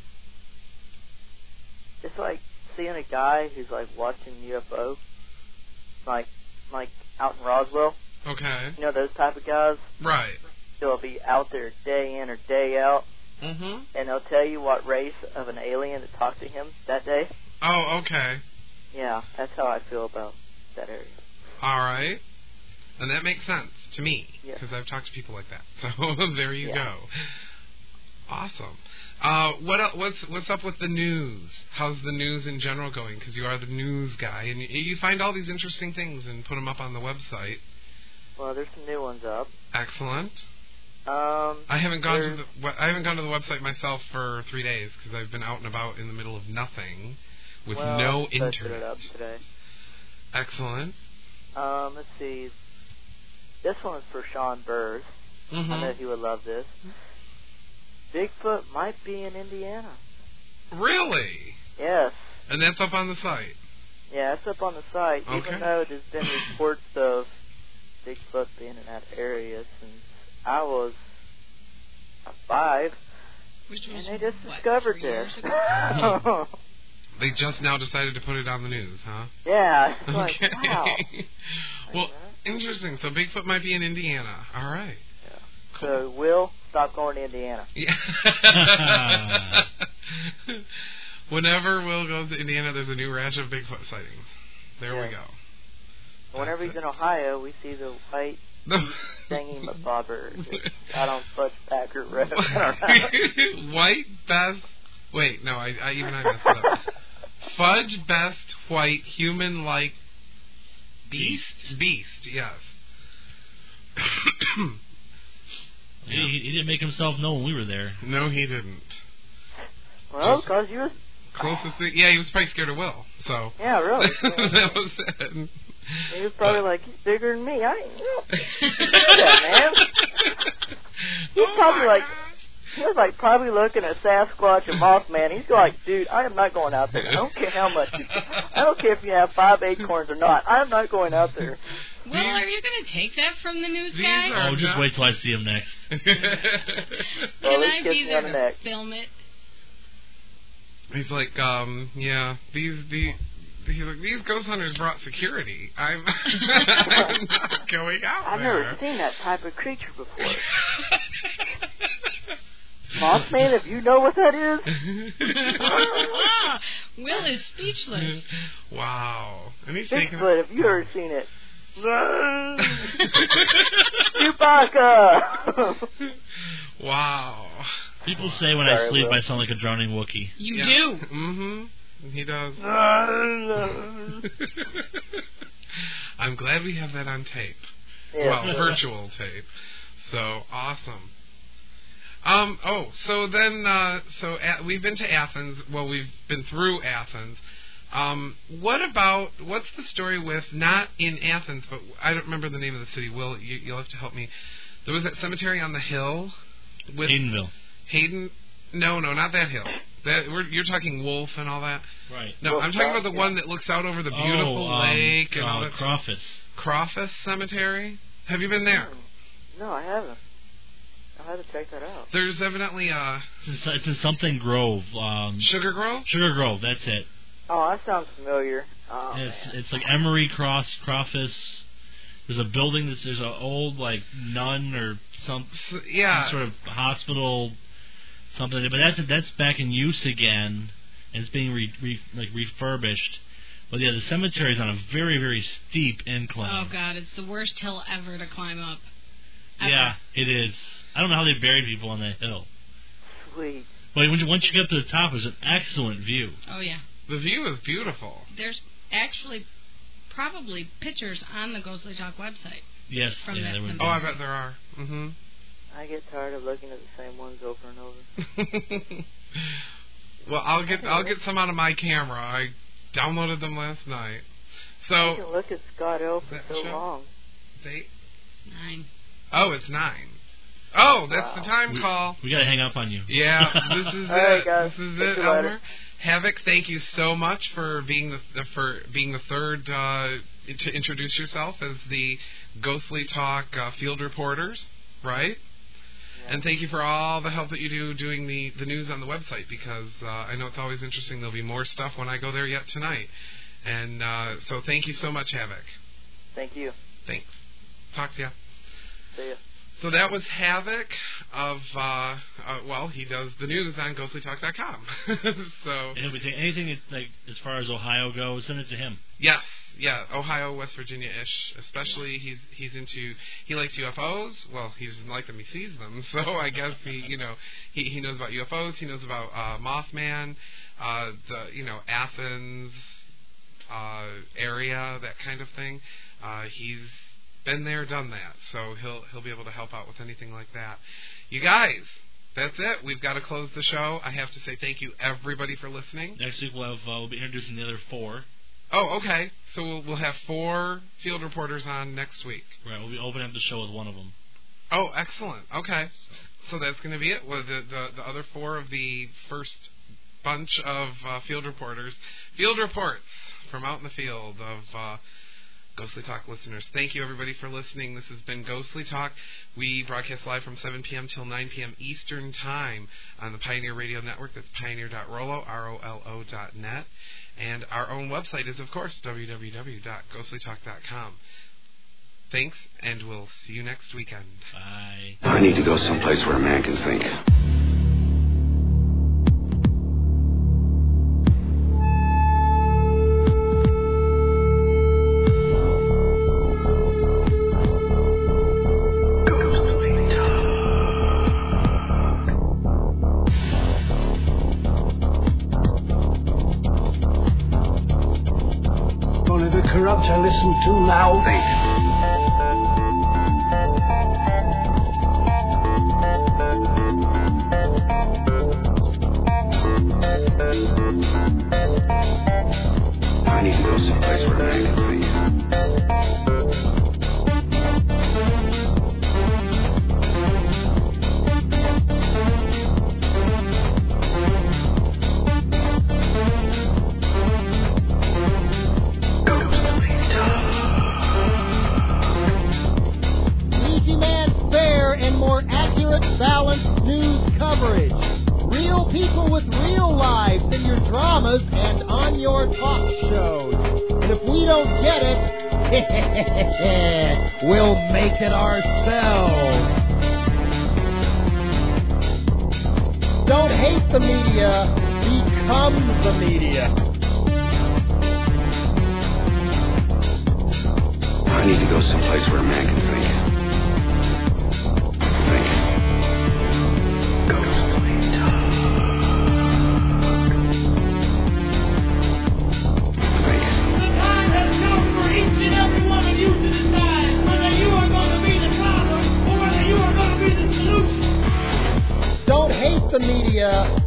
it's like seeing a guy who's like watching U F O, like, like out in Roswell. Okay. You know those type of guys? Right. They'll be out there day in or day out, Mm-hmm. and they'll tell you what race of an alien that talked to him that day. Oh, okay. Yeah, that's how I feel about that area. All right. And that makes sense to me Yeah. because I've talked to people like that. So there you Yeah. go. Awesome. Uh, what el- what's what's up with the news? How's the news in general going? Because you are the news guy, and you, you find all these interesting things and put them up on the website. Well, there's some new ones up. Excellent. Um, I haven't gone to there's- the we- I haven't gone to the website myself for three days because I've been out and about in the middle of nothing with well, no I posted internet. it up today. Excellent. Um, let's see. This one is for Sean Burrs. Mm-hmm. I know he would love this. Bigfoot might be in Indiana. Really? Yes. And that's up on the site. Yeah, it's up on the site. Okay. Even though there's been reports of Bigfoot being in that area since I was uh, five, Which was, and they just what, discovered three this. years ago? They just now decided to put it on the news, huh? Yeah. It's Okay. like, wow. Well, interesting. So Bigfoot might be in Indiana. All right. So, Will, stop going to Indiana. Yeah. Whenever Will goes to Indiana, there's a new rash of Bigfoot sightings. There we Yeah. go. Whenever he's in Ohio, we see the white singing bobber out on Fudge Packer Road. White best. Wait, no, I, I even I messed it up. Fudge best white human-like beast. Beast, yes. He, he didn't make himself known when we were there. No, he didn't. Well, Just because you was... Closest thing, yeah, he was probably scared of Will. So Yeah, really. that was it. He was probably But- like, he's bigger than me. I ain't you know, that, man. He's Oh probably my like... gosh. He was like probably looking at Sasquatch and Mothman. He's like, dude, I am not going out there. I don't care how much you... I don't care if you have five acorns or not. I'm not going out there. Well, are you going to take that from the news These guy? are Oh, just not- wait till I see him next. Well, Can let's I get be me there on the to neck. film it? He's like, um, yeah, these the he's like, these ghost hunters brought security. I'm, I'm not going out I've there. never seen that type of creature before. Mothman, if you know what that is. Will is speechless. Wow. And he's taking Bigfoot, have you ever seen it? Chewbacca! Wow. People say when I Sorry, sleep Will. I sound like a drowning Wookiee. You Yeah. do. Mm-hmm. He does. I'm glad we have that on tape. Yeah. Well, virtual tape. So awesome. Um. Oh, so then, uh, so at, we've been to Athens. Well, we've been through Athens. Um. What about what's the story with not in Athens, but I don't remember the name of the city. Will you, you'll have to help me. There was that cemetery on the hill with Haydenville. Hayden. No, no, not that hill. That we're, you're talking Wolf and all that. Right. No, I'm talking about the one that looks out over the beautiful oh, um, lake and uh, all that. Crawfus. Crawfus Cemetery. Have you been there? No, I haven't. I'll have to check that out. There's evidently a It's, it's in something Grove. Um, Sugar Grove. Sugar Grove, that's it. Oh, that sounds familiar. Oh, it's man. it's like Emery Cross, Crawfus. There's a building that's there's an old like nun or some, yeah. some sort of hospital, something. But that's that's back in use again, and it's being re, re, like refurbished. But yeah, the cemetery is on a very very steep incline. Oh God, it's the worst hill ever to climb up. Ever. Yeah, it is. I don't know how they buried people on that hill. Sweet. But when you, once you get up to the top, there's an excellent view. Oh yeah. The view is beautiful. There's actually probably pictures on the Ghostly Talk website. Yes. From yeah, that there oh, I bet there are. Mm-hmm. I get tired of looking at the same ones over and over. Well, I'll get I'll get some out of my camera. I downloaded them last night. So I can look at Scott L for so show? long. It's eight. Nine. Oh, it's nine. Oh, that's wow. the time we, call. We gotta hang up on you. Yeah, this is All it. right, guys. This is Take it, you Elmer. later. Havoc, thank you so much for being the for being the third uh, to introduce yourself as the Ghostly Talk uh, field reporters, right? Yeah. And thank you for all the help that you do doing the, the news on the website, because uh, I know it's always interesting. There'll be more stuff when I go there yet tonight. And uh, so thank you so much, Havoc. Thank you. Thanks. Talk to you. See ya. So that was Havoc of, uh, uh, well, he does the news on ghostly talk dot com. So and anything, anything like as far as Ohio goes, send it to him. Yes, yeah, Ohio, West Virginia-ish. Especially, he's he's into he likes U F Os. Well, he doesn't like them; he sees them. So I guess he, you know, he he knows about U F Os. He knows about uh, Mothman, uh, the you know Athens uh, area, that kind of thing. Uh, he's been there, done that, so he'll he'll be able to help out with anything like that. You guys, that's it. We've got to close the show. I have to say thank you, everybody, for listening. Next week we'll have uh, we'll be introducing the other four. Oh, okay. So we'll we'll have four field reporters on next week. Right. We'll be opening up the show with one of them. Oh, excellent. Okay. So that's going to be it. Well, the, the the other four of the first bunch of uh, field reporters, field reports from out in the field of. Uh, Ghostly Talk listeners. Thank you, everybody, for listening. This has been Ghostly Talk. We broadcast live from seven p.m. till nine p.m. Eastern Time on the Pioneer Radio Network. That's pioneer dot rolo, R O L O dot net. And our own website is, of course, w w w dot ghostly talk dot com. Thanks, and we'll see you next weekend. Bye. I need to go someplace where a man can think. I listen to now. I need to go someplace where a man can think. Balanced news coverage. Real people with real lives in your dramas and on your talk shows. And if we don't get it, we'll make it ourselves. Don't hate the media, become the media. I need to go someplace where a man can think. Don't hate the media,